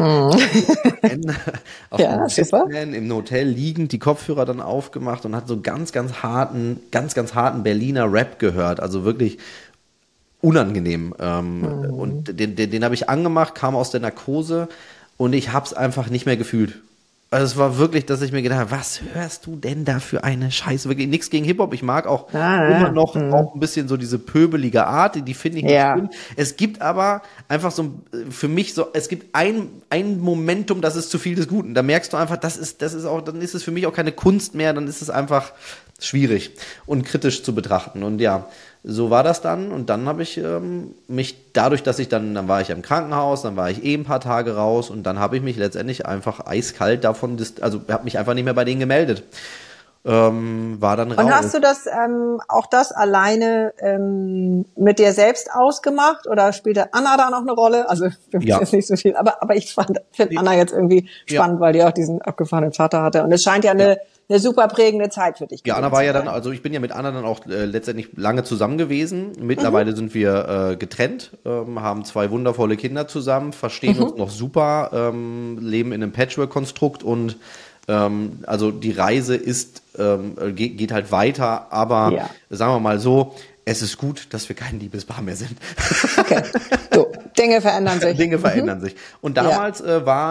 S1: auf den Discman im Hotel liegend die Kopfhörer dann aufgemacht und hat so ganz harten Berliner Rap gehört, also wirklich unangenehm. Und den habe ich angemacht, kam aus der Narkose und ich habe es einfach nicht mehr gefühlt. Also es war wirklich, dass ich mir gedacht habe, was hörst du denn da für eine Scheiße? Wirklich nichts gegen Hip-Hop. Ich mag auch immer noch auch ein bisschen so diese pöbelige Art, die finde ich nicht schön. Es gibt aber einfach so, für mich so, es gibt ein Momentum, das ist zu viel des Guten. Da merkst du einfach, das ist auch, dann ist es für mich auch keine Kunst mehr, dann ist es einfach schwierig und kritisch zu betrachten. Und ja, so war das dann. Und dann habe ich mich, dadurch, dass dann war ich im Krankenhaus, dann war ich ein paar Tage raus und dann habe ich mich letztendlich einfach eiskalt davon, also habe mich einfach nicht mehr bei denen gemeldet. War dann raus.
S3: Und hast du das auch das alleine mit dir selbst ausgemacht oder spielte Anna da noch eine Rolle? Also für mich ist nicht so viel, aber ich finde Anna jetzt irgendwie spannend, weil die auch diesen abgefahrenen Vater hatte. Und es scheint ja eine super prägende Zeit für dich.
S1: Ja, Anna war ja dann, also ich bin ja mit Anna dann auch letztendlich lange zusammen gewesen. Mittlerweile sind wir getrennt, haben 2 wundervolle Kinder zusammen, verstehen uns noch super, leben in einem Patchwork-Konstrukt und also die Reise geht halt weiter, aber sagen wir mal so, es ist gut, dass wir kein Liebespaar mehr sind.
S3: Okay, so, Dinge verändern sich.
S1: Dinge verändern sich. Und damals war,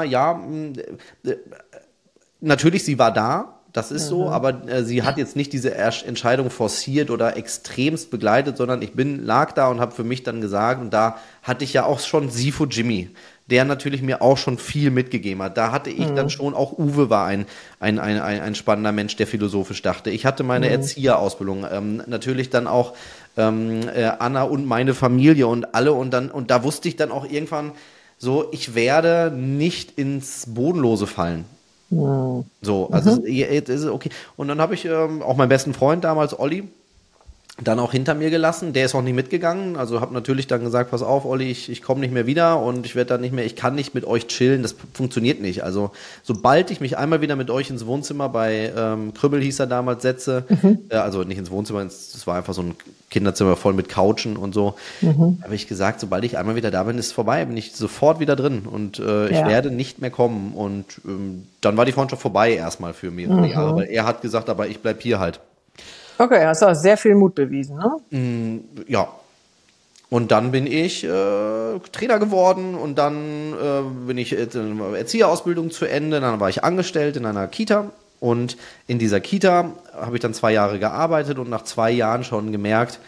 S1: natürlich, sie war da, das ist so, aber sie hat jetzt nicht diese Entscheidung forciert oder extremst begleitet, sondern lag da und habe für mich dann gesagt, und da hatte ich ja auch schon Sifo Jimmy, der natürlich mir auch schon viel mitgegeben hat. Da hatte ich dann schon, auch Uwe war ein spannender Mensch, der philosophisch dachte. Ich hatte meine Erzieherausbildung, natürlich dann auch Anna und meine Familie und alle und da wusste ich dann auch irgendwann so, ich werde nicht ins Bodenlose fallen. So, also jetzt ist es okay. Und dann habe ich auch meinen besten Freund damals, Olli, dann auch hinter mir gelassen. Der ist auch nicht mitgegangen. Also habe natürlich dann gesagt, pass auf, Olli, ich komme nicht mehr wieder und ich kann nicht mit euch chillen. Das funktioniert nicht. Also sobald ich mich einmal wieder mit euch ins Wohnzimmer bei Krübbel hieß er damals setze, also nicht ins Wohnzimmer, das war einfach so ein Kinderzimmer voll mit Couchen und so, habe ich gesagt, sobald ich einmal wieder da bin, ist es vorbei, bin ich sofort wieder drin und ich werde nicht mehr kommen. Und dann war die Freundschaft vorbei erstmal für mehrere Jahre, weil er hat gesagt, aber ich bleib hier halt.
S3: Okay, hast du auch sehr viel Mut bewiesen, ne?
S1: Ja. Und dann bin ich Trainer geworden und dann bin ich Erzieherausbildung zu Ende, dann war ich angestellt in einer Kita und in dieser Kita habe ich dann 2 Jahre gearbeitet und nach 2 Jahren schon gemerkt,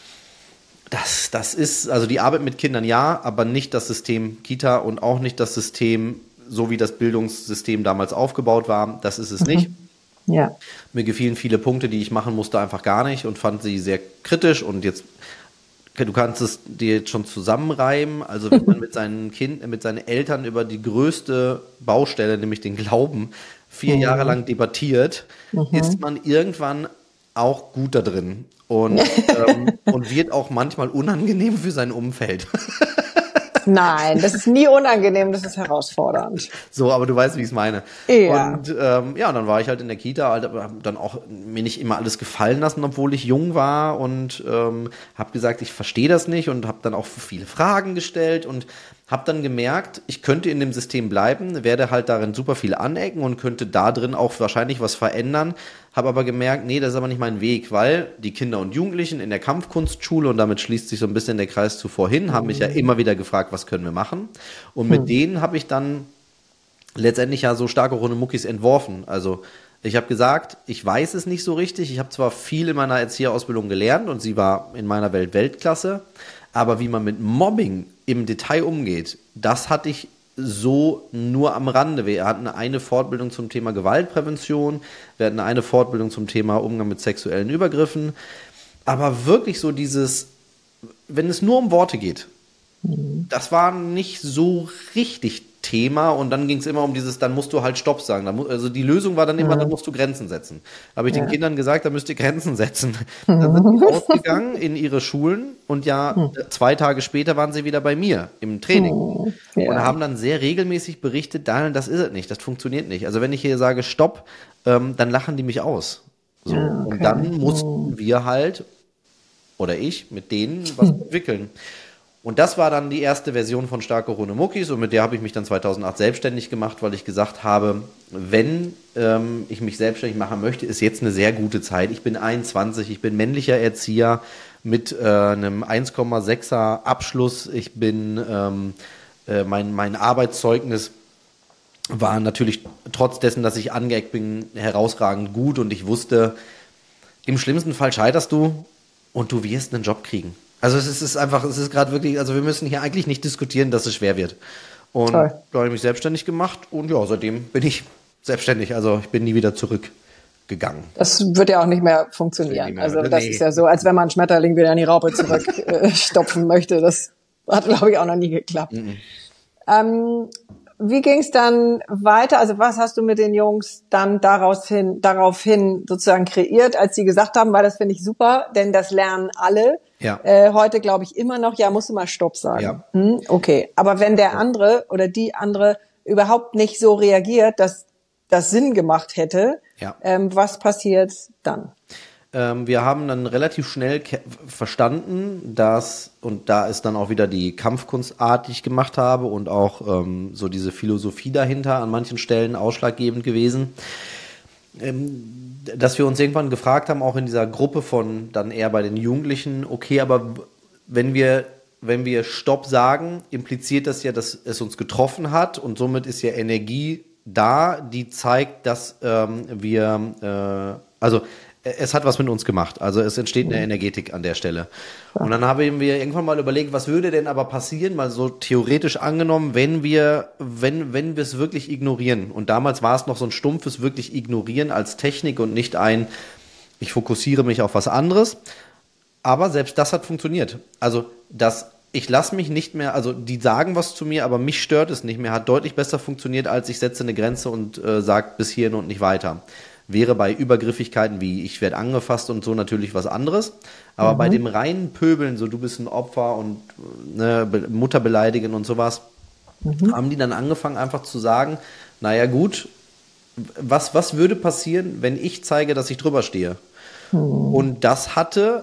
S1: das ist, also die Arbeit mit Kindern ja, aber nicht das System Kita und auch nicht das System, so wie das Bildungssystem damals aufgebaut war, das ist es nicht.
S3: Ja.
S1: Mir gefielen viele Punkte, die ich machen musste, einfach gar nicht und fand sie sehr kritisch. Und jetzt, du kannst es dir jetzt schon zusammenreimen. Also wenn man mit seinen Eltern über die größte Baustelle, nämlich den Glauben, 4 Jahre lang debattiert, ist man irgendwann auch gut da drin und wird auch manchmal unangenehm für sein Umfeld.
S3: Nein, das ist nie unangenehm, das ist herausfordernd.
S1: So, aber du weißt, wie ich es meine.
S3: Ja.
S1: Und dann war ich halt in der Kita, habe dann auch mir nicht immer alles gefallen lassen, obwohl ich jung war und habe gesagt, ich verstehe das nicht und habe dann auch viele Fragen gestellt und habe dann gemerkt, ich könnte in dem System bleiben, werde halt darin super viel anecken und könnte da drin auch wahrscheinlich was verändern, habe aber gemerkt, nee, das ist aber nicht mein Weg, weil die Kinder und Jugendlichen in der Kampfkunstschule, und damit schließt sich so ein bisschen der Kreis zuvor hin, haben mich ja immer wieder gefragt, was können wir machen? Und mit denen habe ich dann letztendlich ja so Starke Runde Muckis entworfen. Also ich habe gesagt, ich weiß es nicht so richtig, ich habe zwar viel in meiner Erzieherausbildung gelernt und sie war in meiner Welt Weltklasse, aber wie man mit Mobbing im Detail umgeht, das hatte ich so nur am Rande. Wir hatten eine Fortbildung zum Thema Gewaltprävention, wir hatten eine Fortbildung zum Thema Umgang mit sexuellen Übergriffen, aber wirklich so dieses, wenn es nur um Worte geht, das war nicht so richtig Thema und dann ging es immer um dieses, dann musst du halt Stopp sagen. Also die Lösung war dann immer, dann musst du Grenzen setzen. Da habe ich den Kindern gesagt, da müsst ihr Grenzen setzen. Dann sind die ausgegangen in ihre Schulen und 2 Tage später waren sie wieder bei mir im Training. Und haben dann sehr regelmäßig berichtet, Daniel, das ist es nicht, das funktionioniert nicht. Also wenn ich hier sage Stopp, dann lachen die mich aus. So. Und dann mussten wir halt, oder ich, mit denen was entwickeln. Und das war dann die erste Version von Starke Runde Muckis und mit der habe ich mich dann 2008 selbstständig gemacht, weil ich gesagt habe, wenn ich mich selbstständig machen möchte, ist jetzt eine sehr gute Zeit. Ich bin 21, ich bin männlicher Erzieher mit einem 1,6er Abschluss. Ich bin mein Arbeitszeugnis war natürlich trotz dessen, dass ich angeeckt bin, herausragend gut und ich wusste, im schlimmsten Fall scheiterst du und du wirst einen Job kriegen. Also es ist gerade wirklich, also wir müssen hier eigentlich nicht diskutieren, dass es schwer wird. Und da habe ich mich selbstständig gemacht und ja, seitdem bin ich selbstständig. Also ich bin nie wieder zurückgegangen.
S3: Das wird ja auch nicht mehr funktionieren. Also das ist ja so, als wenn man einen Schmetterling wieder in die Raupe zurückstopfen möchte. Das hat, glaube ich, auch noch nie geklappt. Wie ging es dann weiter? Also was hast du mit den Jungs dann daraufhin sozusagen kreiert, als sie gesagt haben, weil das finde ich super, denn das lernen alle.
S1: Ja.
S3: Heute glaube ich immer noch, ja, musst du mal Stopp sagen.
S1: Ja.
S3: Okay, aber wenn der andere oder die andere überhaupt nicht so reagiert, dass das Sinn gemacht hätte, was passiert dann?
S1: Wir haben dann relativ schnell verstanden, dass, und da ist dann auch wieder die Kampfkunstart, die ich gemacht habe und auch so diese Philosophie dahinter an manchen Stellen ausschlaggebend gewesen, dass wir uns irgendwann gefragt haben, auch in dieser Gruppe von dann eher bei den Jugendlichen, okay, aber wenn wir Stopp sagen, impliziert das ja, dass es uns getroffen hat und somit ist ja Energie da, die zeigt, dass es hat was mit uns gemacht. Also es entsteht eine Energetik an der Stelle. Und dann haben wir irgendwann mal überlegt, was würde denn aber passieren, mal so theoretisch angenommen, wenn wir es wirklich ignorieren. Und damals war es noch so ein stumpfes wirklich ignorieren als Technik und nicht ich fokussiere mich auf was anderes. Aber selbst das hat funktioniert. Also ich lasse mich nicht mehr, also die sagen was zu mir, aber mich stört es nicht mehr, hat deutlich besser funktioniert, als ich setze eine Grenze und sage bis hierhin und nicht weiter. Wäre bei Übergriffigkeiten wie ich werde angefasst und so natürlich was anderes. Aber bei dem reinen Pöbeln, so du bist ein Opfer und Mutter beleidigen und sowas, haben die dann angefangen einfach zu sagen, naja gut, was würde passieren, wenn ich zeige, dass ich drüber stehe? Und das hatte,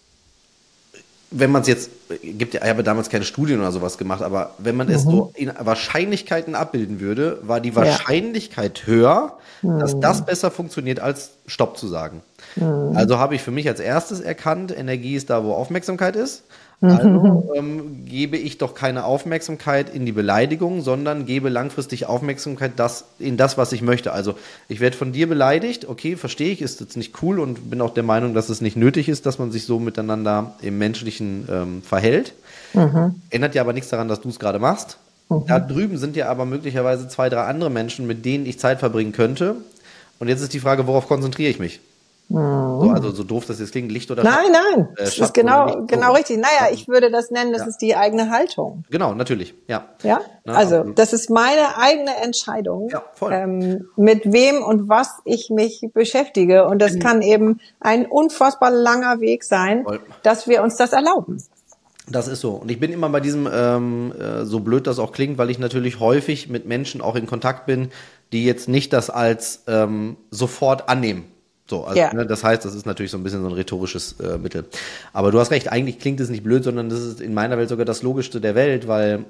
S1: wenn man es jetzt, ich habe damals keine Studien oder sowas gemacht, aber wenn man es so in Wahrscheinlichkeiten abbilden würde, war die Wahrscheinlichkeit höher, dass das besser funktioniert, als Stopp zu sagen. Also habe ich für mich als erstes erkannt, Energie ist da, wo Aufmerksamkeit ist. Also gebe ich doch keine Aufmerksamkeit in die Beleidigung, sondern gebe langfristig Aufmerksamkeit in das, was ich möchte. Also ich werde von dir beleidigt, okay, verstehe ich, ist jetzt nicht cool und bin auch der Meinung, dass es nicht nötig ist, dass man sich so miteinander im Menschlichen verhält. Ändert ja aber nichts daran, dass du es gerade machst. Da drüben sind ja aber möglicherweise 2, 3 andere Menschen, mit denen ich Zeit verbringen könnte. Und jetzt ist die Frage, worauf konzentriere ich mich? So, also so doof das jetzt klingt, Licht oder
S3: Schatten. Nein, das ist genau richtig. Naja, ich würde das nennen, das ist die eigene Haltung.
S1: Genau, natürlich, ja.
S3: Ja, also das ist meine eigene Entscheidung, mit wem und was ich mich beschäftige. Und das kann eben ein unfassbar langer Weg sein, dass wir uns das erlauben.
S1: Das ist so. Und ich bin immer bei diesem, so blöd das auch klingt, weil ich natürlich häufig mit Menschen auch in Kontakt bin, die jetzt nicht das als sofort annehmen. So, also, das heißt, das ist natürlich so ein bisschen so ein rhetorisches Mittel. Aber du hast recht, eigentlich klingt es nicht blöd, sondern das ist in meiner Welt sogar das Logischste der Welt, weil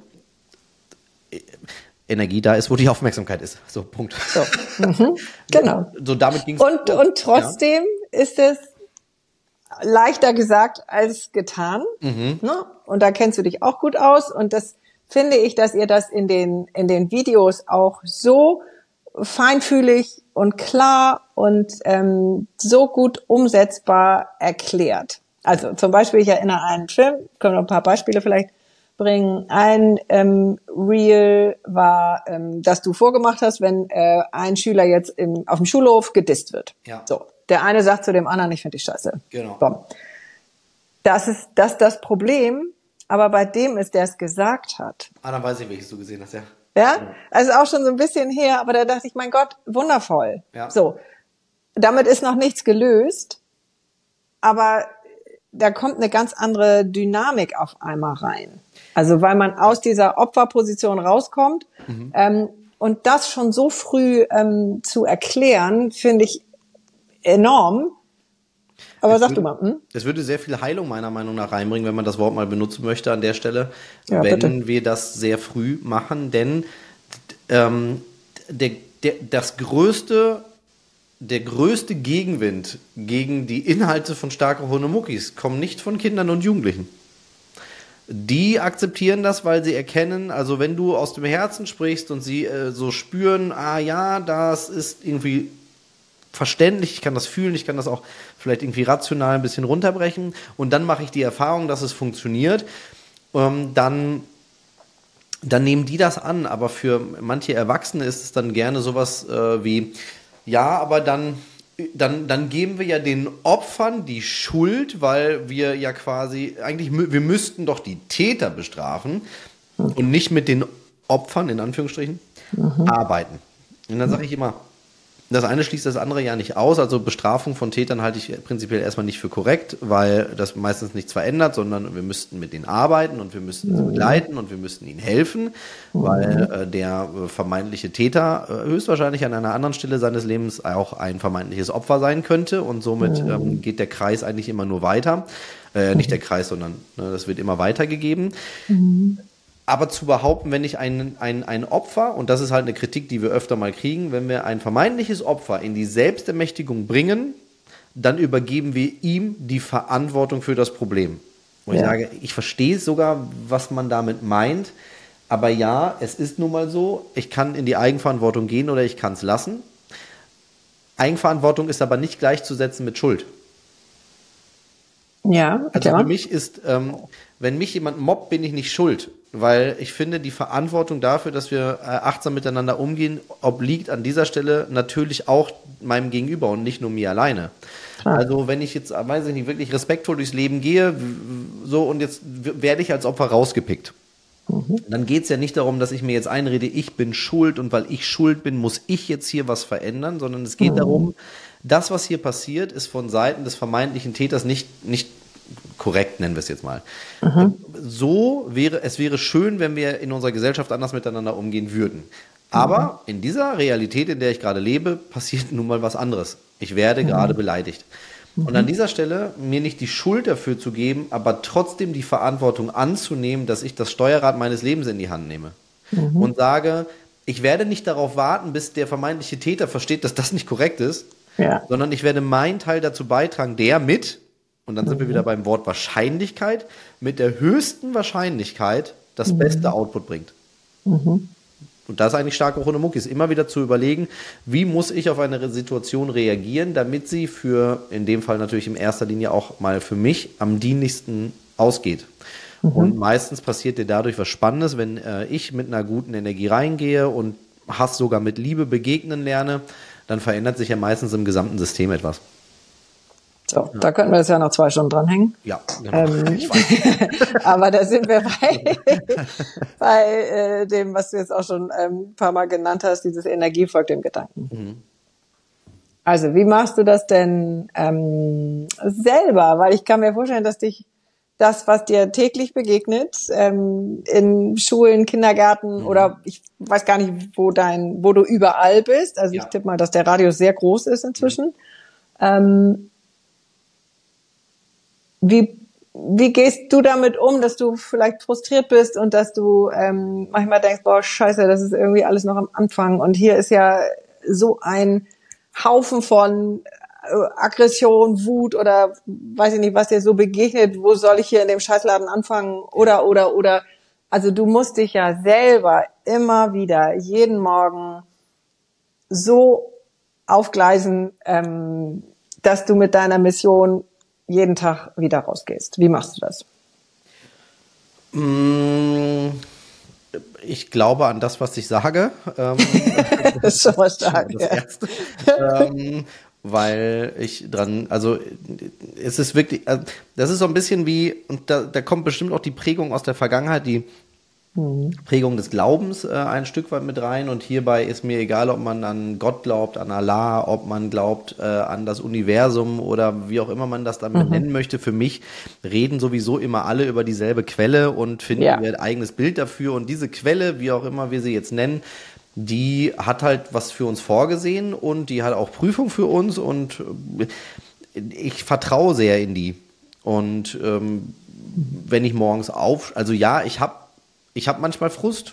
S1: Energie da ist, wo die Aufmerksamkeit ist. So, Punkt.
S3: So. Genau.
S1: So, damit ging's
S3: und trotzdem ist es leichter gesagt als getan. Ne? Und da kennst du dich auch gut aus. Und das finde ich, dass ihr das in den Videos auch so feinfühlig und klar und so gut umsetzbar erklärt. Also zum Beispiel, ich erinnere an einen Film, können wir noch ein paar Beispiele vielleicht bringen. Ein Reel war, dass du vorgemacht hast, wenn ein Schüler jetzt auf dem Schulhof gedisst wird.
S1: Ja.
S3: So, der eine sagt zu dem anderen, ich finde dich scheiße.
S1: Genau.
S3: So. Das ist das Problem, aber bei dem ist, der es gesagt hat.
S1: Dann weiß ich, welches du gesehen hast, ja.
S3: Ja, also auch schon so ein bisschen her, aber da dachte ich, mein Gott, wundervoll.
S1: Ja.
S3: So, damit ist noch nichts gelöst, aber da kommt eine ganz andere Dynamik auf einmal rein. Also weil man aus dieser Opferposition rauskommt und das schon so früh zu erklären, finde ich enorm. Aber sag du mal.
S1: Es würde sehr viel Heilung meiner Meinung nach reinbringen, wenn man das Wort mal benutzen möchte an der Stelle,
S3: ja,
S1: wenn
S3: bitte.
S1: wir das sehr früh machen, denn der größte Gegenwind gegen die Inhalte von Starke Hunde Muckis kommen nicht von Kindern und Jugendlichen. Die akzeptieren das, weil sie erkennen, also wenn du aus dem Herzen sprichst und sie so spüren, ah ja, das ist irgendwie verständlich, ich kann das fühlen, ich kann das auch vielleicht irgendwie rational ein bisschen runterbrechen und dann mache ich die Erfahrung, dass es funktioniert, dann nehmen die das an, aber für manche Erwachsene ist es dann gerne sowas wie, ja, aber dann geben wir ja den Opfern die Schuld, weil wir ja quasi, eigentlich, wir müssten doch die Täter bestrafen und nicht mit den Opfern, in Anführungsstrichen, arbeiten. Und dann sage ich immer, das eine schließt das andere ja nicht aus. Also Bestrafung von Tätern halte ich prinzipiell erstmal nicht für korrekt, weil das meistens nichts verändert, sondern wir müssten mit denen arbeiten und wir müssten sie begleiten und wir müssten ihnen helfen, weil der vermeintliche Täter höchstwahrscheinlich an einer anderen Stelle seines Lebens auch ein vermeintliches Opfer sein könnte und somit geht der Kreis eigentlich immer nur weiter. Nicht der Kreis, sondern das wird immer weitergegeben. Aber zu behaupten, wenn ich ein Opfer, und das ist halt eine Kritik, die wir öfter mal kriegen, wenn wir ein vermeintliches Opfer in die Selbstermächtigung bringen, dann übergeben wir ihm die Verantwortung für das Problem. Und ich sage, ich verstehe sogar, was man damit meint, aber ja, es ist nun mal so, ich kann in die Eigenverantwortung gehen oder ich kann es lassen. Eigenverantwortung ist aber nicht gleichzusetzen mit Schuld.
S3: Ja,
S1: also für mich ist, wenn mich jemand mobbt, bin ich nicht schuld. Weil ich finde, die Verantwortung dafür, dass wir achtsam miteinander umgehen, obliegt an dieser Stelle natürlich auch meinem Gegenüber und nicht nur mir alleine. Also wenn ich jetzt, weiß ich nicht, wirklich respektvoll durchs Leben gehe, so und jetzt werde ich als Opfer rausgepickt. Dann geht es ja nicht darum, dass ich mir jetzt einrede, ich bin schuld und weil ich schuld bin, muss ich jetzt hier was verändern, sondern es geht darum, das, was hier passiert, ist von Seiten des vermeintlichen Täters nicht korrekt, nennen wir es jetzt mal. Es wäre schön, wenn wir in unserer Gesellschaft anders miteinander umgehen würden. Aber in dieser Realität, in der ich gerade lebe, passiert nun mal was anderes. Ich werde gerade beleidigt. Und an dieser Stelle mir nicht die Schuld dafür zu geben, aber trotzdem die Verantwortung anzunehmen, dass ich das Steuerrad meines Lebens in die Hand nehme. Und sage, ich werde nicht darauf warten, bis der vermeintliche Täter versteht, dass das nicht korrekt ist, sondern ich werde meinen Teil dazu beitragen, und dann sind wir wieder beim Wort Wahrscheinlichkeit, mit der höchsten Wahrscheinlichkeit das beste Output bringt. Und das ist eigentlich stark auch ohne Muckis. Immer wieder zu überlegen, wie muss ich auf eine Situation reagieren, damit sie in dem Fall natürlich in erster Linie auch mal für mich am dienlichsten ausgeht. Und meistens passiert dir dadurch was Spannendes, wenn ich mit einer guten Energie reingehe und Hass sogar mit Liebe begegnen lerne, dann verändert sich ja meistens im gesamten System etwas.
S3: So, da könnten wir jetzt ja noch 2 Stunden dranhängen.
S1: Ja, genau. Ich weiß.
S3: Aber da sind wir bei dem, was du jetzt auch schon ein paar Mal genannt hast, dieses Energie folgt dem Gedanken. Also, wie machst du das denn selber? Weil ich kann mir vorstellen, dass dich das, was dir täglich begegnet, in Schulen, Kindergärten oder ich weiß gar nicht, wo du überall bist. Also ich tippe mal, dass der Radius sehr groß ist inzwischen. Wie gehst du damit um, dass du vielleicht frustriert bist und dass du manchmal denkst, boah, scheiße, das ist irgendwie alles noch am Anfang und hier ist ja so ein Haufen von Aggression, Wut oder weiß ich nicht, was dir so begegnet, wo soll ich hier in dem Scheißladen anfangen oder, also du musst dich ja selber immer wieder jeden Morgen so aufgleisen, dass du mit deiner Mission jeden Tag wieder rausgehst. Wie machst du das?
S1: Ich glaube an das, was ich sage.
S3: Das ist schon mal stark.
S1: Das Erste. Weil es ist wirklich, das ist so ein bisschen wie, und da kommt bestimmt auch die Prägung aus der Vergangenheit, die Prägung des Glaubens ein Stück weit mit rein und hierbei ist mir egal, ob man an Gott glaubt, an Allah, ob man glaubt an das Universum oder wie auch immer man das damit nennen möchte. Für mich reden sowieso immer alle über dieselbe Quelle und finden ihr ein eigenes Bild dafür und diese Quelle, wie auch immer wir sie jetzt nennen, die hat halt was für uns vorgesehen und die hat auch Prüfung für uns und ich vertraue sehr in die und wenn ich morgens also ja, ich habe manchmal Frust.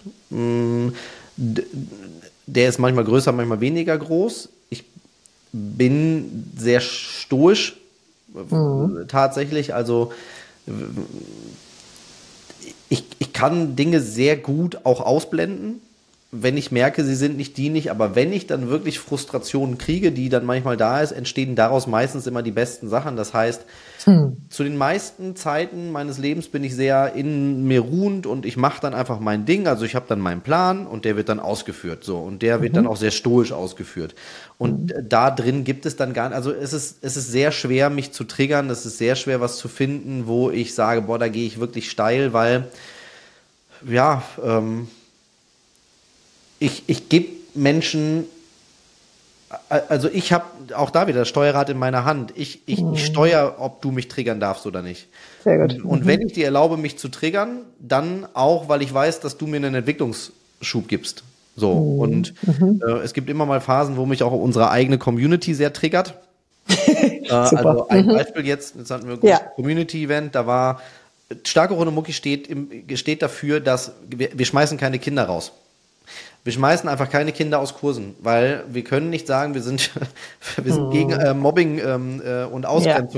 S1: Der ist manchmal größer, manchmal weniger groß. Ich bin sehr stoisch tatsächlich. Also ich kann Dinge sehr gut auch ausblenden, wenn ich merke, sie sind nicht dienlich, aber wenn ich dann wirklich Frustrationen kriege, die dann manchmal da ist, entstehen daraus meistens immer die besten Sachen. Das heißt, zu den meisten Zeiten meines Lebens bin ich sehr in mir ruhend und ich mache dann einfach mein Ding. Also ich habe dann meinen Plan und der wird dann ausgeführt. So, und der wird dann auch sehr stoisch ausgeführt. Und da drin gibt es dann gar nicht, also es ist sehr schwer, mich zu triggern. Es ist sehr schwer, was zu finden, wo ich sage, boah, da gehe ich wirklich steil, weil, ja, ich gebe Menschen, also ich habe auch da wieder das Steuerrad in meiner Hand. Ich steuere, ob du mich triggern darfst oder nicht.
S3: Sehr gut.
S1: Und wenn ich dir erlaube, mich zu triggern, dann auch, weil ich weiß, dass du mir einen Entwicklungsschub gibst. So. Und es gibt immer mal Phasen, wo mich auch unsere eigene Community sehr triggert. Also ein Beispiel jetzt hatten wir ein Community-Event, da war Starke Runde Mucki steht dafür, dass wir schmeißen keine Kinder raus. Wir schmeißen einfach keine Kinder aus Kursen, weil wir können nicht sagen, wir sind gegen Mobbing und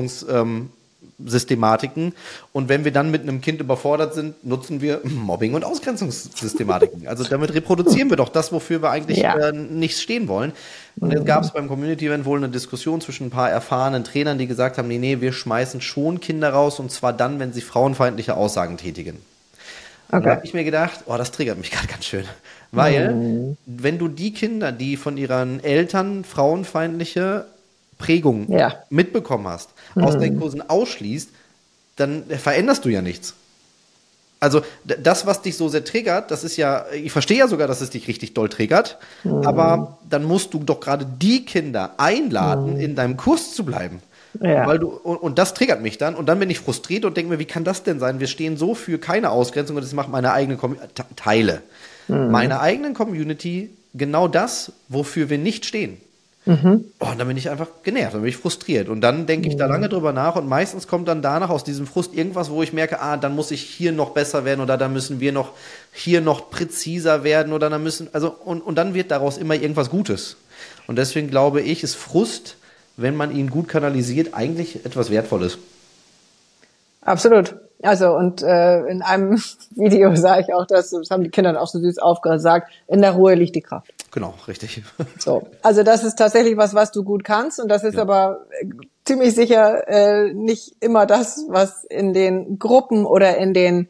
S1: Ausgrenzungssystematiken. Und wenn wir dann mit einem Kind überfordert sind, nutzen wir Mobbing und Ausgrenzungssystematiken. Also damit reproduzieren wir doch das, wofür wir eigentlich nicht stehen wollen. Und jetzt gab es beim Community-Event wohl eine Diskussion zwischen ein paar erfahrenen Trainern, die gesagt haben, nee, wir schmeißen schon Kinder raus und zwar dann, wenn sie frauenfeindliche Aussagen tätigen. Und da habe ich mir gedacht, das triggert mich gerade ganz schön. Weil, wenn du die Kinder, die von ihren Eltern frauenfeindliche Prägung mitbekommen hast, aus deinen Kursen ausschließt, dann veränderst du ja nichts. Also das, was dich so sehr triggert, das ist ja, ich verstehe ja sogar, dass es dich richtig doll triggert, aber dann musst du doch gerade die Kinder einladen, in deinem Kurs zu bleiben. Ja. Weil und das triggert mich dann und dann bin ich frustriert und denke mir, wie kann das denn sein? Wir stehen so für keine Ausgrenzung und das macht meine eigene Teile. Meine eigenen Community genau das, wofür wir nicht stehen. Und dann bin ich einfach genervt, dann bin ich frustriert. Und dann denke ich da lange drüber nach und meistens kommt dann danach aus diesem Frust irgendwas, wo ich merke, dann muss ich hier noch besser werden oder dann müssen wir hier noch präziser werden oder dann müssen, und dann wird daraus immer irgendwas Gutes. Und deswegen glaube ich, ist Frust, wenn man ihn gut kanalisiert, eigentlich etwas Wertvolles.
S3: Absolut. Also und in einem Video sah ich auch, das haben die Kinder auch so süß aufgesagt, in der Ruhe liegt die Kraft.
S1: Genau, richtig.
S3: So, also das ist tatsächlich was du gut kannst und das ist aber ziemlich sicher nicht immer das, was in den Gruppen oder in den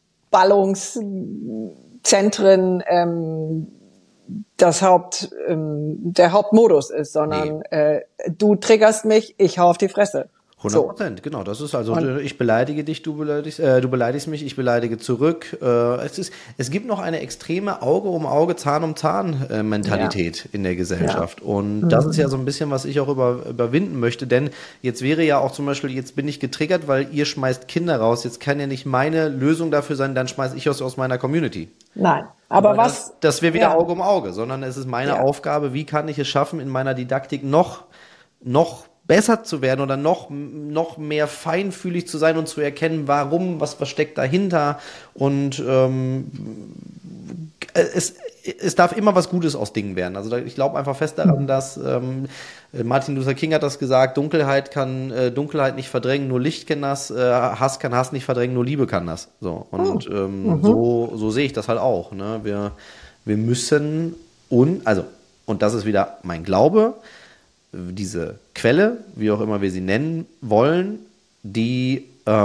S3: Ballungszentren der Hauptmodus ist, sondern du triggerst mich, ich hau auf die Fresse.
S1: 100%, genau. Das ist also, ich beleidige dich, du beleidigst mich, ich beleidige zurück. Es gibt noch eine extreme Auge um Auge, Zahn um Zahn Mentalität in der Gesellschaft. Und das ist ja so ein bisschen, was ich auch überwinden möchte. Denn jetzt wäre ja auch zum Beispiel, jetzt bin ich getriggert, weil ihr schmeißt Kinder raus. Jetzt kann ja nicht meine Lösung dafür sein, dann schmeiße ich aus meiner Community.
S3: Nein, aber
S1: das wäre wieder Auge um Auge, sondern es ist meine Aufgabe, wie kann ich es schaffen, in meiner Didaktik noch besser zu werden oder noch mehr feinfühlig zu sein und zu erkennen, warum, was steckt dahinter und es darf immer was Gutes aus Dingen werden. Also ich glaube einfach fest daran, dass Martin Luther King hat das gesagt, Dunkelheit kann Dunkelheit nicht verdrängen, nur Licht kann das, Hass kann Hass nicht verdrängen, nur Liebe kann das. So. Und so sehe ich das halt auch. Ne? Wir müssen und das ist wieder mein Glaube, diese Quelle, wie auch immer wir sie nennen wollen, die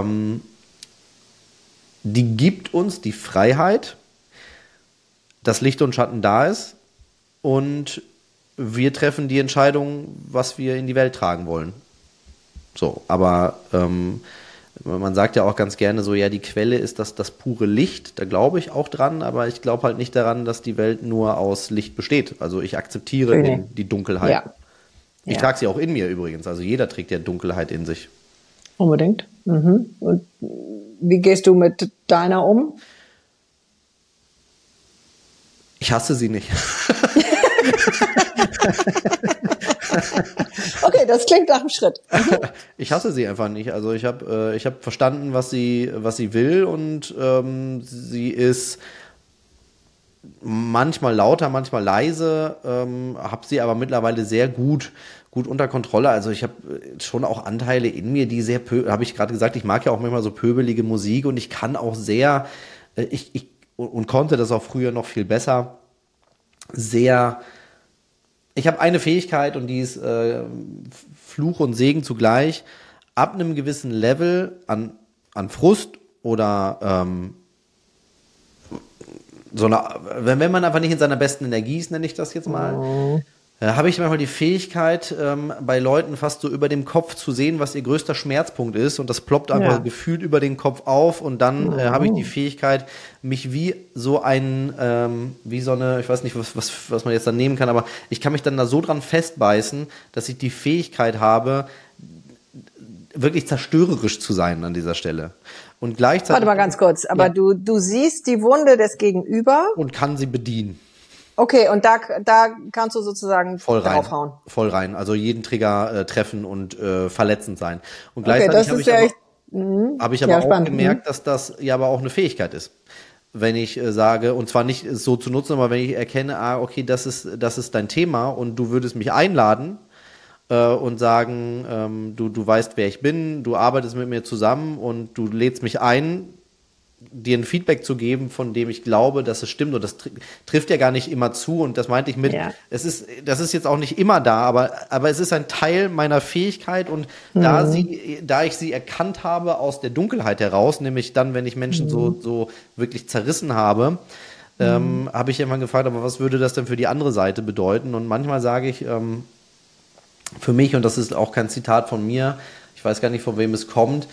S1: gibt uns die Freiheit, dass Licht und Schatten da ist und wir treffen die Entscheidung, was wir in die Welt tragen wollen. So, aber man sagt ja auch ganz gerne so, ja, die Quelle ist das pure Licht, da glaube ich auch dran, aber ich glaube halt nicht daran, dass die Welt nur aus Licht besteht. Also ich akzeptiere die Dunkelheit. Ja. Ich trage sie auch in mir übrigens, also jeder trägt ja Dunkelheit in sich.
S3: Unbedingt. Und wie gehst du mit deiner um?
S1: Ich hasse sie nicht.
S3: Okay, das klingt nach einem Schritt.
S1: Ich hasse sie einfach nicht. Also ich hab verstanden, was sie will und sie ist manchmal lauter, manchmal leise, habe sie aber mittlerweile sehr gut unter Kontrolle. Also ich habe schon auch Anteile in mir, die sehr, habe ich gerade gesagt, ich mag ja auch manchmal so pöbelige Musik und ich kann auch sehr und konnte das auch früher noch viel besser, ich habe eine Fähigkeit und die ist Fluch und Segen zugleich, ab einem gewissen Level an Frust oder wenn man einfach nicht in seiner besten Energie ist, nenne ich das jetzt mal, habe ich manchmal die Fähigkeit, bei Leuten fast so über dem Kopf zu sehen, was ihr größter Schmerzpunkt ist, und das ploppt einfach gefühlt über den Kopf auf, und dann habe ich die Fähigkeit, mich wie so wie so eine, ich weiß nicht, was man jetzt dann nehmen kann, aber ich kann mich dann da so dran festbeißen, dass ich die Fähigkeit habe, wirklich zerstörerisch zu sein an dieser Stelle. Und gleichzeitig.
S3: Warte mal ganz kurz, aber du siehst die Wunde des Gegenüber
S1: und kann sie bedienen.
S3: Okay, und da kannst du sozusagen draufhauen.
S1: Voll rein. Also jeden Trigger treffen und verletzend sein. Und gleichzeitig habe ich aber auch gemerkt, dass das ja aber auch eine Fähigkeit ist. Wenn ich sage, und zwar nicht so zu nutzen, aber wenn ich erkenne, okay, das ist dein Thema und du würdest mich einladen und sagen, du weißt, wer ich bin, du arbeitest mit mir zusammen und du lädst mich ein, dir ein Feedback zu geben, von dem ich glaube, dass es stimmt, und das trifft ja gar nicht immer zu, und das meinte ich mit, das ist jetzt auch nicht immer da, aber es ist ein Teil meiner Fähigkeit, und da ich sie erkannt habe aus der Dunkelheit heraus, nämlich dann, wenn ich Menschen so wirklich zerrissen habe, habe ich irgendwann gefragt, aber was würde das denn für die andere Seite bedeuten? Und manchmal sage ich, für mich, und das ist auch kein Zitat von mir, ich weiß gar nicht, von wem es kommt,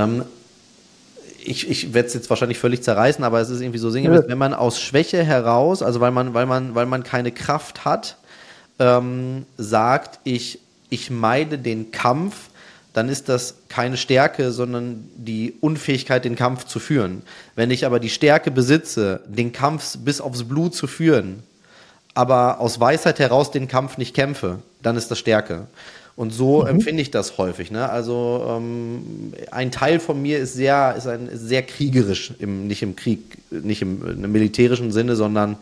S1: ich werde es jetzt wahrscheinlich völlig zerreißen, aber es ist irgendwie so sinngemäß, wenn man aus Schwäche heraus, also weil man keine Kraft hat, sagt, ich meide den Kampf, dann ist das keine Stärke, sondern die Unfähigkeit, den Kampf zu führen. Wenn ich aber die Stärke besitze, den Kampf bis aufs Blut zu führen, aber aus Weisheit heraus den Kampf nicht kämpfe, dann ist das Stärke. Und so empfinde ich das häufig. Ne? Also ein Teil von mir ist sehr kriegerisch, nicht im Krieg, nicht im militärischen Sinne, sondern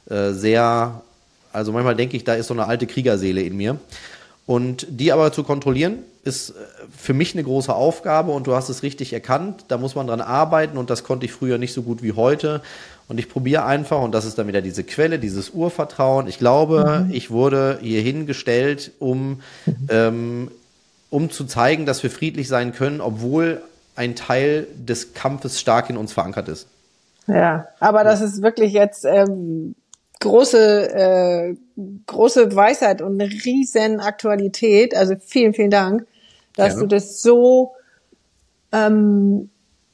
S1: also manchmal denke ich, da ist so eine alte Kriegerseele in mir. Und die aber zu kontrollieren, ist für mich eine große Aufgabe, und du hast es richtig erkannt, da muss man dran arbeiten, und das konnte ich früher nicht so gut wie heute. Und ich probiere einfach, und das ist dann wieder diese Quelle, dieses Urvertrauen. Ich glaube, ich wurde hierhin gestellt, um zu zeigen, dass wir friedlich sein können, obwohl ein Teil des Kampfes stark in uns verankert ist.
S3: Ja, aber das ist wirklich jetzt große Weisheit und eine riesen Aktualität. Also vielen, vielen Dank, dass du das so von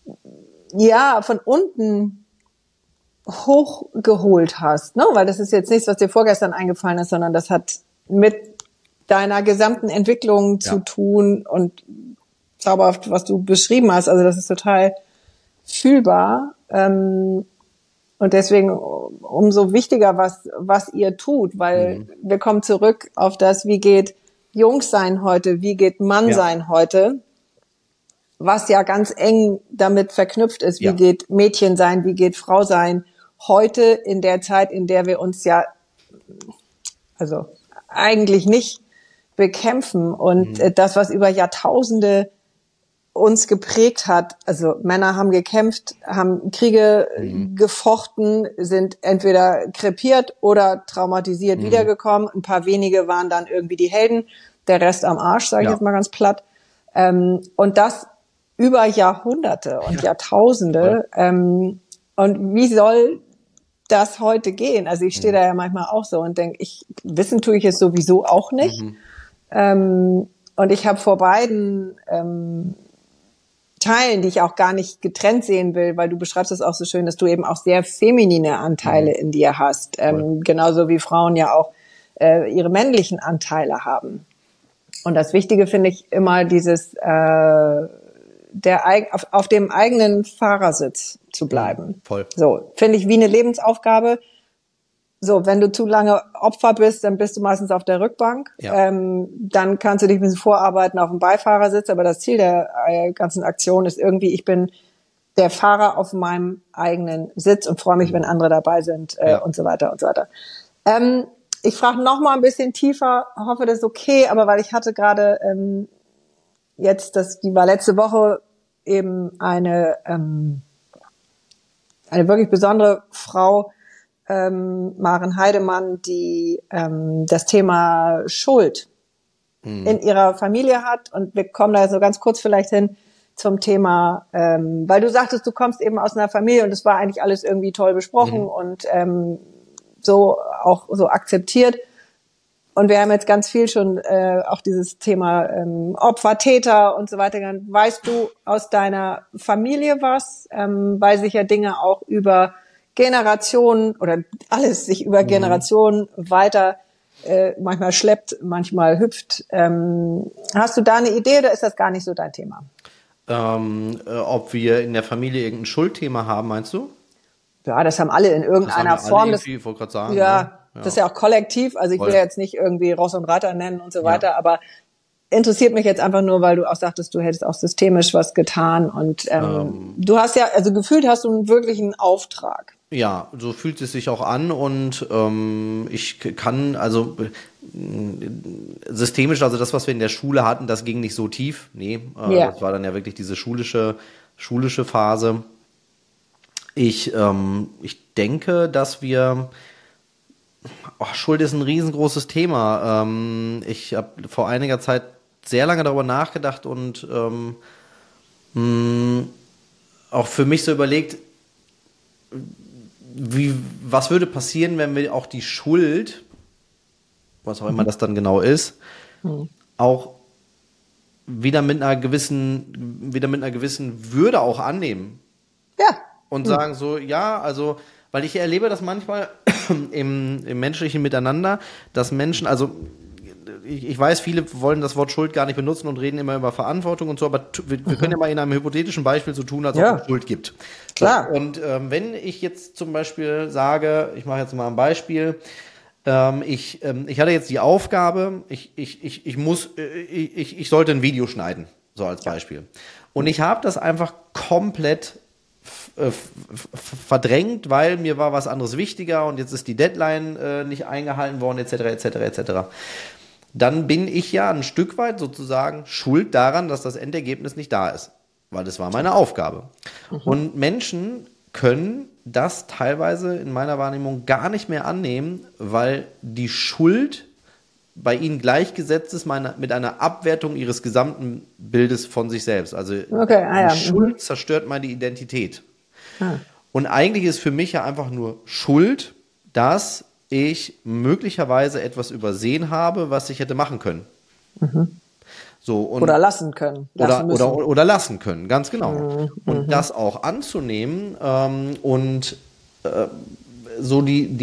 S3: unten hochgeholt hast, ne? Weil das ist jetzt nichts, was dir vorgestern eingefallen ist, sondern das hat mit deiner gesamten Entwicklung zu tun, und zauberhaft, was du beschrieben hast. Also das ist total fühlbar. Und deswegen umso wichtiger, was ihr tut, weil wir kommen zurück auf das, wie geht Jungssein heute, wie geht Mannsein heute, was ja ganz eng damit verknüpft ist, wie geht Mädchensein, wie geht Frausein heute in der Zeit, in der wir uns also eigentlich nicht bekämpfen, und das, was über Jahrtausende uns geprägt hat, also Männer haben gekämpft, haben Kriege gefochten, sind entweder krepiert oder traumatisiert wiedergekommen. Ein paar wenige waren dann irgendwie die Helden, der Rest am Arsch, sage ich jetzt mal ganz platt. Und das über Jahrhunderte und Jahrtausende. Und wie soll das heute gehen? Also ich stehe da ja manchmal auch so und denke, wissen tue ich es sowieso auch nicht. Und ich habe vor beiden Teilen, die ich auch gar nicht getrennt sehen will, weil du beschreibst es auch so schön, dass du eben auch sehr feminine Anteile in dir hast. Genauso wie Frauen ja auch ihre männlichen Anteile haben. Und das Wichtige finde ich immer dieses auf dem eigenen Fahrersitz zu bleiben.
S1: Voll.
S3: So, finde ich wie eine Lebensaufgabe. So, wenn du zu lange Opfer bist, dann bist du meistens auf der Rückbank. Dann kannst du dich ein bisschen vorarbeiten auf dem Beifahrersitz, aber das Ziel der ganzen Aktion ist irgendwie, ich bin der Fahrer auf meinem eigenen Sitz und freue mich, wenn andere dabei sind und so weiter und so weiter. Ich frage noch mal ein bisschen tiefer, hoffe, das ist okay, aber weil ich hatte gerade die war letzte Woche eben eine eine wirklich besondere Frau, Maren Heidemann, die das Thema Schuld in ihrer Familie hat. Und wir kommen da so ganz kurz vielleicht hin zum Thema, weil du sagtest, du kommst eben aus einer Familie und es war eigentlich alles irgendwie toll besprochen und so auch so akzeptiert. Und wir haben jetzt ganz viel schon auch dieses Thema Opfer, Täter und so weiter genannt. Weißt du aus deiner Familie was, weil sich ja Dinge auch über Generationen oder alles sich über Generationen weiter manchmal schleppt, manchmal hüpft. Hast du da eine Idee oder ist das gar nicht so dein Thema?
S1: Ob wir in der Familie irgendein Schuldthema haben, meinst du?
S3: Ja, das haben alle in irgendeiner Form.
S1: Ich wollte gerade sagen.
S3: Ja, das ist ja auch kollektiv. Also ich will ja jetzt nicht irgendwie Ross und Reiter nennen und so weiter, aber interessiert mich jetzt einfach nur, weil du auch sagtest, du hättest auch systemisch was getan und du hast ja, also gefühlt hast du einen wirklichen Auftrag.
S1: Ja, so fühlt es sich auch an und ich kann, also systemisch, also das, was wir in der Schule hatten, das ging nicht so tief. Nee, das war dann ja wirklich diese schulische Phase. Ich denke, dass wir Schuld ist ein riesengroßes Thema. Ich habe vor einiger Zeit sehr lange darüber nachgedacht und auch für mich so überlegt, was würde passieren, wenn wir auch die Schuld, was auch immer das dann genau ist, auch wieder mit einer gewissen Würde auch annehmen.
S3: Ja.
S1: Und sagen so, ja, also, weil ich erlebe das manchmal im menschlichen Miteinander, dass Menschen, also ich weiß, viele wollen das Wort Schuld gar nicht benutzen und reden immer über Verantwortung und so, aber wir können ja mal in einem hypothetischen Beispiel so tun, als ob es Schuld gibt.
S3: Klar.
S1: Und wenn ich jetzt zum Beispiel sage, ich mache jetzt mal ein Beispiel, ich hatte jetzt die Aufgabe, ich sollte ein Video schneiden, so als Beispiel. Und ich habe das einfach komplett verdrängt, weil mir war was anderes wichtiger und jetzt ist die Deadline nicht eingehalten worden, etc., etc., etc. Dann bin ich ja ein Stück weit sozusagen schuld daran, dass das Endergebnis nicht da ist, weil das war meine Aufgabe. Und Menschen können das teilweise in meiner Wahrnehmung gar nicht mehr annehmen, weil die Schuld bei ihnen gleichgesetzt ist mit einer Abwertung ihres gesamten Bildes von sich selbst. Also die Schuld zerstört meine Identität. Und eigentlich ist für mich ja einfach nur Schuld, dass ich möglicherweise etwas übersehen habe, was ich hätte machen können. So, und
S3: oder lassen können.
S1: Oder lassen können, ganz genau. Und das auch anzunehmen und so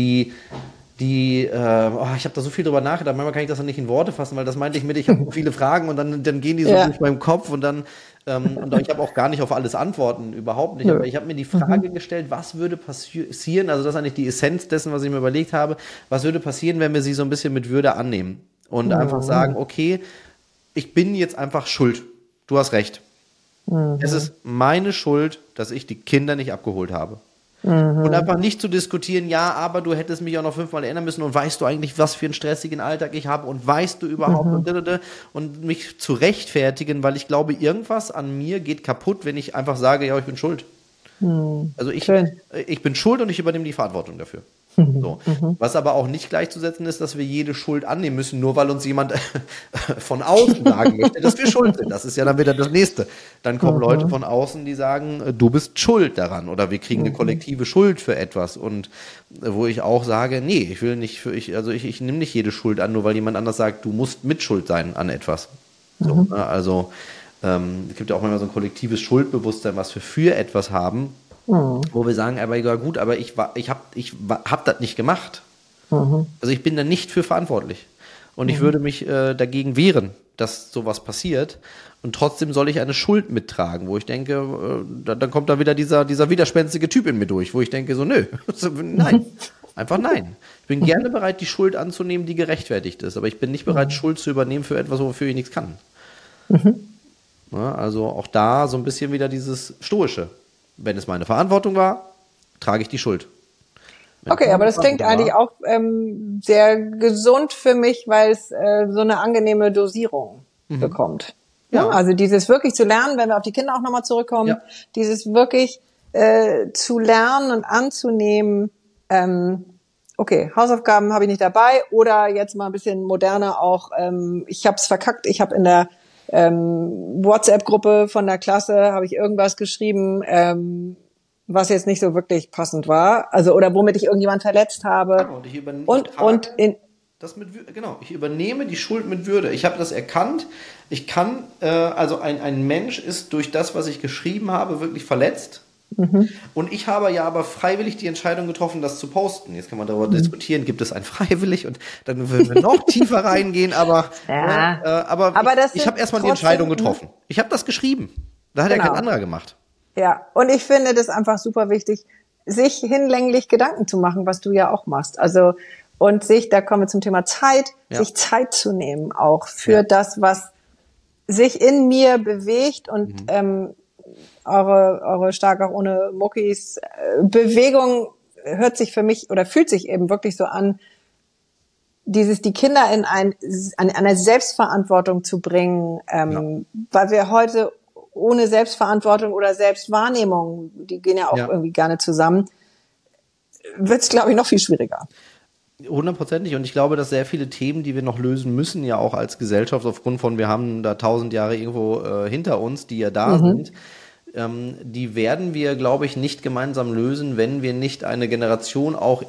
S1: ich habe da so viel drüber nachgedacht, manchmal kann ich das dann nicht in Worte fassen, weil das meinte ich ich habe viele Fragen und dann gehen die so durch meinem Kopf und dann und ich habe auch gar nicht auf alles Antworten, überhaupt nicht, aber ich habe mir die Frage gestellt, was würde passieren, also das ist eigentlich die Essenz dessen, was ich mir überlegt habe, was würde passieren, wenn wir sie so ein bisschen mit Würde annehmen und einfach sagen, okay, ich bin jetzt einfach schuld, du hast recht. Es ist meine Schuld, dass ich die Kinder nicht abgeholt habe. Und einfach nicht zu diskutieren, ja, aber du hättest mich auch noch 5-mal erinnern müssen und weißt du eigentlich, was für einen stressigen Alltag ich habe und weißt du überhaupt und mich zu rechtfertigen, weil ich glaube, irgendwas an mir geht kaputt, wenn ich einfach sage, ja, ich bin schuld. Also ich bin schuld und ich übernehme die Verantwortung dafür. So. Was aber auch nicht gleichzusetzen ist, dass wir jede Schuld annehmen müssen, nur weil uns jemand von außen sagen möchte, dass wir schuld sind. Das ist ja dann wieder das Nächste. Dann kommen Leute von außen, die sagen, du bist schuld daran oder wir kriegen eine kollektive Schuld für etwas. Und wo ich auch sage, nee, ich will nicht ich nehme nicht jede Schuld an, nur weil jemand anders sagt, du musst mitschuld sein an etwas. So, also es gibt ja auch manchmal so ein kollektives Schuldbewusstsein, was wir für etwas haben. Wo wir sagen, aber ja gut, aber ich hab das nicht gemacht. Also ich bin da nicht für verantwortlich. Und ich würde mich dagegen wehren, dass sowas passiert. Und trotzdem soll ich eine Schuld mittragen, wo ich denke, dann kommt da wieder dieser widerspenstige Typ in mir durch, wo ich denke so, nö, nein, einfach nein. Ich bin gerne bereit, die Schuld anzunehmen, die gerechtfertigt ist. Aber ich bin nicht bereit, Schuld zu übernehmen für etwas, wofür ich nichts kann. Ja, also auch da so ein bisschen wieder dieses Stoische. Wenn es meine Verantwortung war, trage ich die Schuld.
S3: Okay, aber das klingt eigentlich auch sehr gesund für mich, weil es so eine angenehme Dosierung bekommt. Ja. Also dieses wirklich zu lernen, wenn wir auf die Kinder auch nochmal zurückkommen, dieses wirklich zu lernen und anzunehmen, okay, Hausaufgaben habe ich nicht dabei oder jetzt mal ein bisschen moderner auch, ich habe es verkackt, ich habe in der WhatsApp-Gruppe von der Klasse habe ich irgendwas geschrieben, was jetzt nicht so wirklich passend war, also oder womit ich irgendjemand verletzt habe.
S1: Ich übernehme die Schuld mit Würde. Ich habe das erkannt. Ich kann, also ein Mensch ist durch das, was ich geschrieben habe, wirklich verletzt. Und ich habe ja aber freiwillig die Entscheidung getroffen, das zu posten. Jetzt kann man darüber diskutieren, gibt es ein freiwillig und dann würden wir noch tiefer reingehen, aber ich habe erstmal die Entscheidung getroffen. Ich habe das geschrieben. Da hat ja kein anderer gemacht.
S3: Ja, und ich finde das einfach super wichtig, sich hinlänglich Gedanken zu machen, was du ja auch machst. Also, und da kommen wir zum Thema Zeit, sich Zeit zu nehmen auch für das, was sich in mir bewegt und eure stark auch ohne Muckis Bewegung hört sich für mich oder fühlt sich eben wirklich so an, die Kinder in eine Selbstverantwortung zu bringen, weil wir heute ohne Selbstverantwortung oder Selbstwahrnehmung, die gehen ja auch irgendwie gerne zusammen, wird es, glaube ich, noch viel schwieriger.
S1: 100%ig und ich glaube, dass sehr viele Themen, die wir noch lösen müssen, ja auch als Gesellschaft aufgrund von, wir haben da 1000 Jahre irgendwo hinter uns, die ja da sind, die werden wir, glaube ich, nicht gemeinsam lösen, wenn wir nicht eine Generation auch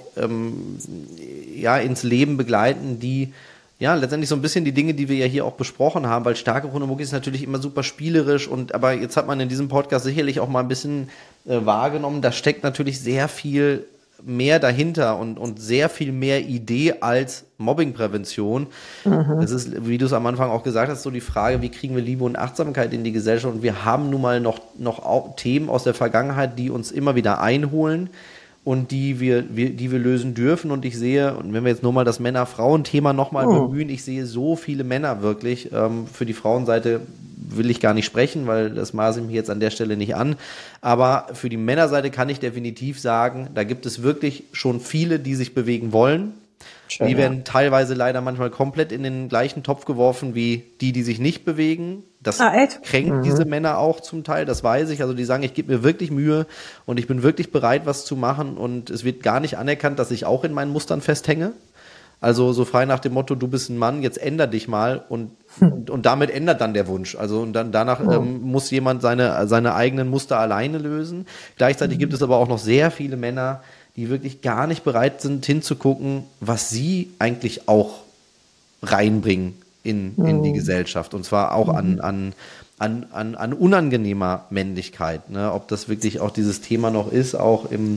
S1: ins Leben begleiten, die letztendlich so ein bisschen die Dinge, die wir ja hier auch besprochen haben, weil starke Chronomuckis ist natürlich immer super spielerisch aber jetzt hat man in diesem Podcast sicherlich auch mal ein bisschen wahrgenommen, da steckt natürlich sehr viel mehr dahinter und sehr viel mehr Idee als Mobbingprävention. Das ist, wie du es am Anfang auch gesagt hast, so die Frage, wie kriegen wir Liebe und Achtsamkeit in die Gesellschaft und wir haben nun mal noch auch Themen aus der Vergangenheit, die uns immer wieder einholen und die wir lösen dürfen und ich sehe, und wenn wir jetzt nur mal das Männer-Frauen-Thema nochmal bemühen, ich sehe so viele Männer wirklich, für die Frauenseite will ich gar nicht sprechen, weil das maße ich mich jetzt an der Stelle nicht an, aber für die Männerseite kann ich definitiv sagen, da gibt es wirklich schon viele, die sich bewegen wollen. Schön, die werden teilweise leider manchmal komplett in den gleichen Topf geworfen wie die sich nicht bewegen. Das kränkt diese Männer auch zum Teil, das weiß ich. Also die sagen, ich gebe mir wirklich Mühe und ich bin wirklich bereit, was zu machen und es wird gar nicht anerkannt, dass ich auch in meinen Mustern festhänge. Also so frei nach dem Motto, du bist ein Mann, jetzt änder dich mal und damit ändert dann der Wunsch. Also und dann danach muss jemand seine eigenen Muster alleine lösen. Gleichzeitig gibt es aber auch noch sehr viele Männer, die wirklich gar nicht bereit sind, hinzugucken, was sie eigentlich auch reinbringen in die Gesellschaft. Und zwar auch an unangenehmer Männlichkeit. Ne? Ob das wirklich auch dieses Thema noch ist, auch in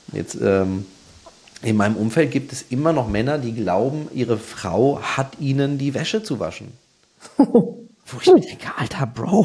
S1: meinem Umfeld gibt es immer noch Männer, die glauben, ihre Frau hat ihnen die Wäsche zu waschen. Wo ich mir denke, alter Bro,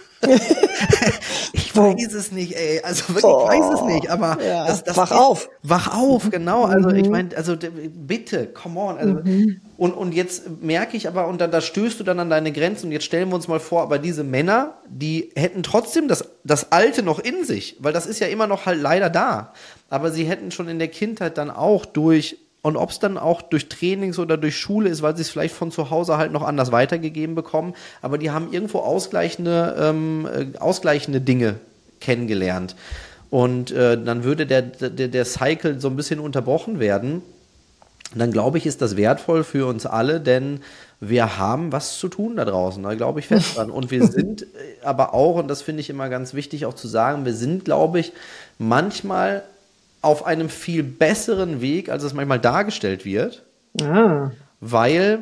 S1: ich weiß es nicht, ey. Also wirklich, ich weiß es nicht, aber wach auf, genau. Also ich meine, also bitte, come on. Also, und jetzt merke ich aber, und da stößt du dann an deine Grenzen und jetzt stellen wir uns mal vor, aber diese Männer, die hätten trotzdem das Alte noch in sich, weil das ist ja immer noch halt leider da. Aber sie hätten schon in der Kindheit dann auch und ob es dann auch durch Trainings oder durch Schule ist, weil sie es vielleicht von zu Hause halt noch anders weitergegeben bekommen, aber die haben irgendwo ausgleichende Dinge kennengelernt. Und dann würde der Cycle so ein bisschen unterbrochen werden. Und dann glaube ich, ist das wertvoll für uns alle, denn wir haben was zu tun da draußen, da glaube ich fest dran. Und wir sind aber auch, und das finde ich immer ganz wichtig auch zu sagen, wir sind, glaube ich, manchmal auf einem viel besseren Weg, als es manchmal dargestellt wird, weil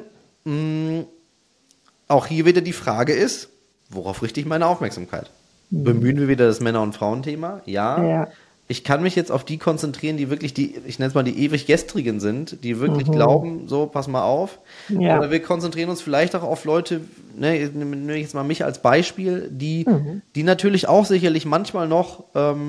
S1: auch hier wieder die Frage ist, worauf richte ich meine Aufmerksamkeit? Bemühen wir wieder das Männer- und Frauenthema? Ja. Ich kann mich jetzt auf die konzentrieren, die wirklich ich nenne es mal die ewig Gestrigen sind, die wirklich glauben, so, pass mal auf. Ja. Oder wir konzentrieren uns vielleicht auch auf Leute, nehme ich jetzt mal mich als Beispiel, die natürlich auch sicherlich manchmal noch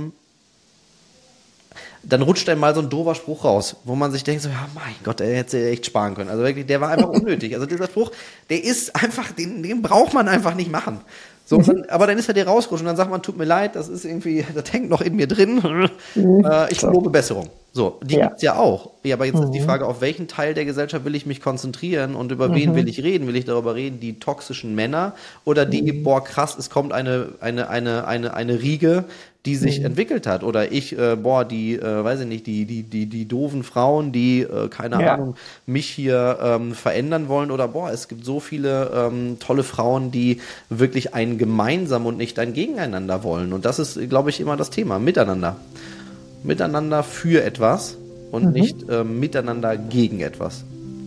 S1: dann rutscht einem mal so ein doofer Spruch raus, wo man sich denkt so, ja mein Gott, der hätte echt sparen können. Also wirklich, der war einfach unnötig. Also dieser Spruch, der ist einfach, den braucht man einfach nicht machen. So, aber dann ist er dir rausgerutscht und dann sagt man, tut mir leid, das ist irgendwie, das hängt noch in mir drin. Ich lobe Besserung. So, die gibt's ja auch. Ja, aber jetzt ist die Frage, auf welchen Teil der Gesellschaft will ich mich konzentrieren und über wen will ich reden? Will ich darüber reden, die toxischen Männer oder die, boah, krass, es kommt eine Riege, die sich entwickelt hat, oder weiß ich nicht, die doofen Frauen, die, keine Ahnung, mich hier verändern wollen, oder es gibt so viele tolle Frauen, die wirklich ein gemeinsam und nicht ein Gegeneinander wollen. Und das ist, glaube ich, immer das Thema, miteinander für etwas und nicht miteinander gegen etwas.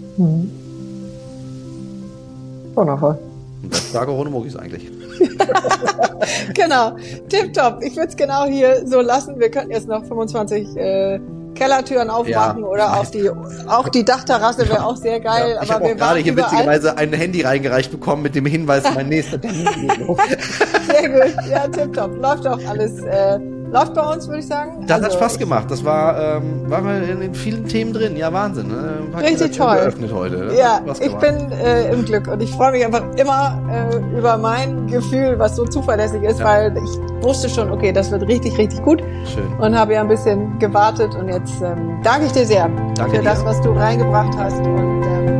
S3: Wundervoll.
S1: Und das sage ohne Muckis eigentlich.
S3: Genau, tipptopp. Ich würde es genau hier so lassen. Wir könnten jetzt noch 25 Kellertüren aufmachen oder auch die Dachterrasse wäre auch sehr geil.
S1: Ja, ich habe auch gerade hier witzigerweise ein Handy reingereicht bekommen mit dem Hinweis, mein nächster Termin geht los.
S3: Sehr gut, ja, tipptopp. Läuft auch alles. Läuft bei uns, würde ich sagen.
S1: Das hat Spaß gemacht. Das war mal in den vielen Themen drin. Ja, Wahnsinn. Ne?
S3: Richtig toll.
S1: Geöffnet heute.
S3: Ja, ich bin im Glück und ich freue mich einfach immer über mein Gefühl, was so zuverlässig ist, weil ich wusste schon, okay, das wird richtig, richtig gut. Schön. Und habe ja ein bisschen gewartet und jetzt danke ich dir sehr für das, was du reingebracht hast. Und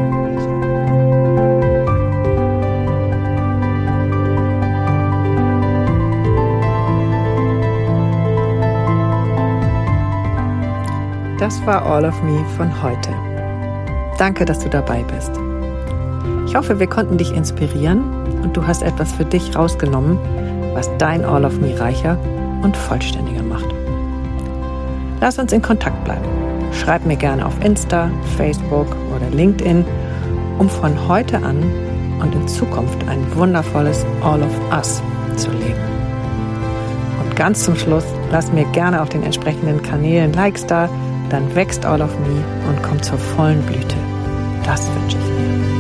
S2: das war All of Me von heute. Danke, dass du dabei bist. Ich hoffe, wir konnten dich inspirieren und du hast etwas für dich rausgenommen, was dein All of Me reicher und vollständiger macht. Lass uns in Kontakt bleiben. Schreib mir gerne auf Insta, Facebook oder LinkedIn, um von heute an und in Zukunft ein wundervolles All of Us zu leben. Und ganz zum Schluss, lass mir gerne auf den entsprechenden Kanälen Likes da, dann wächst All of Me und kommt zur vollen Blüte. Das wünsche ich mir.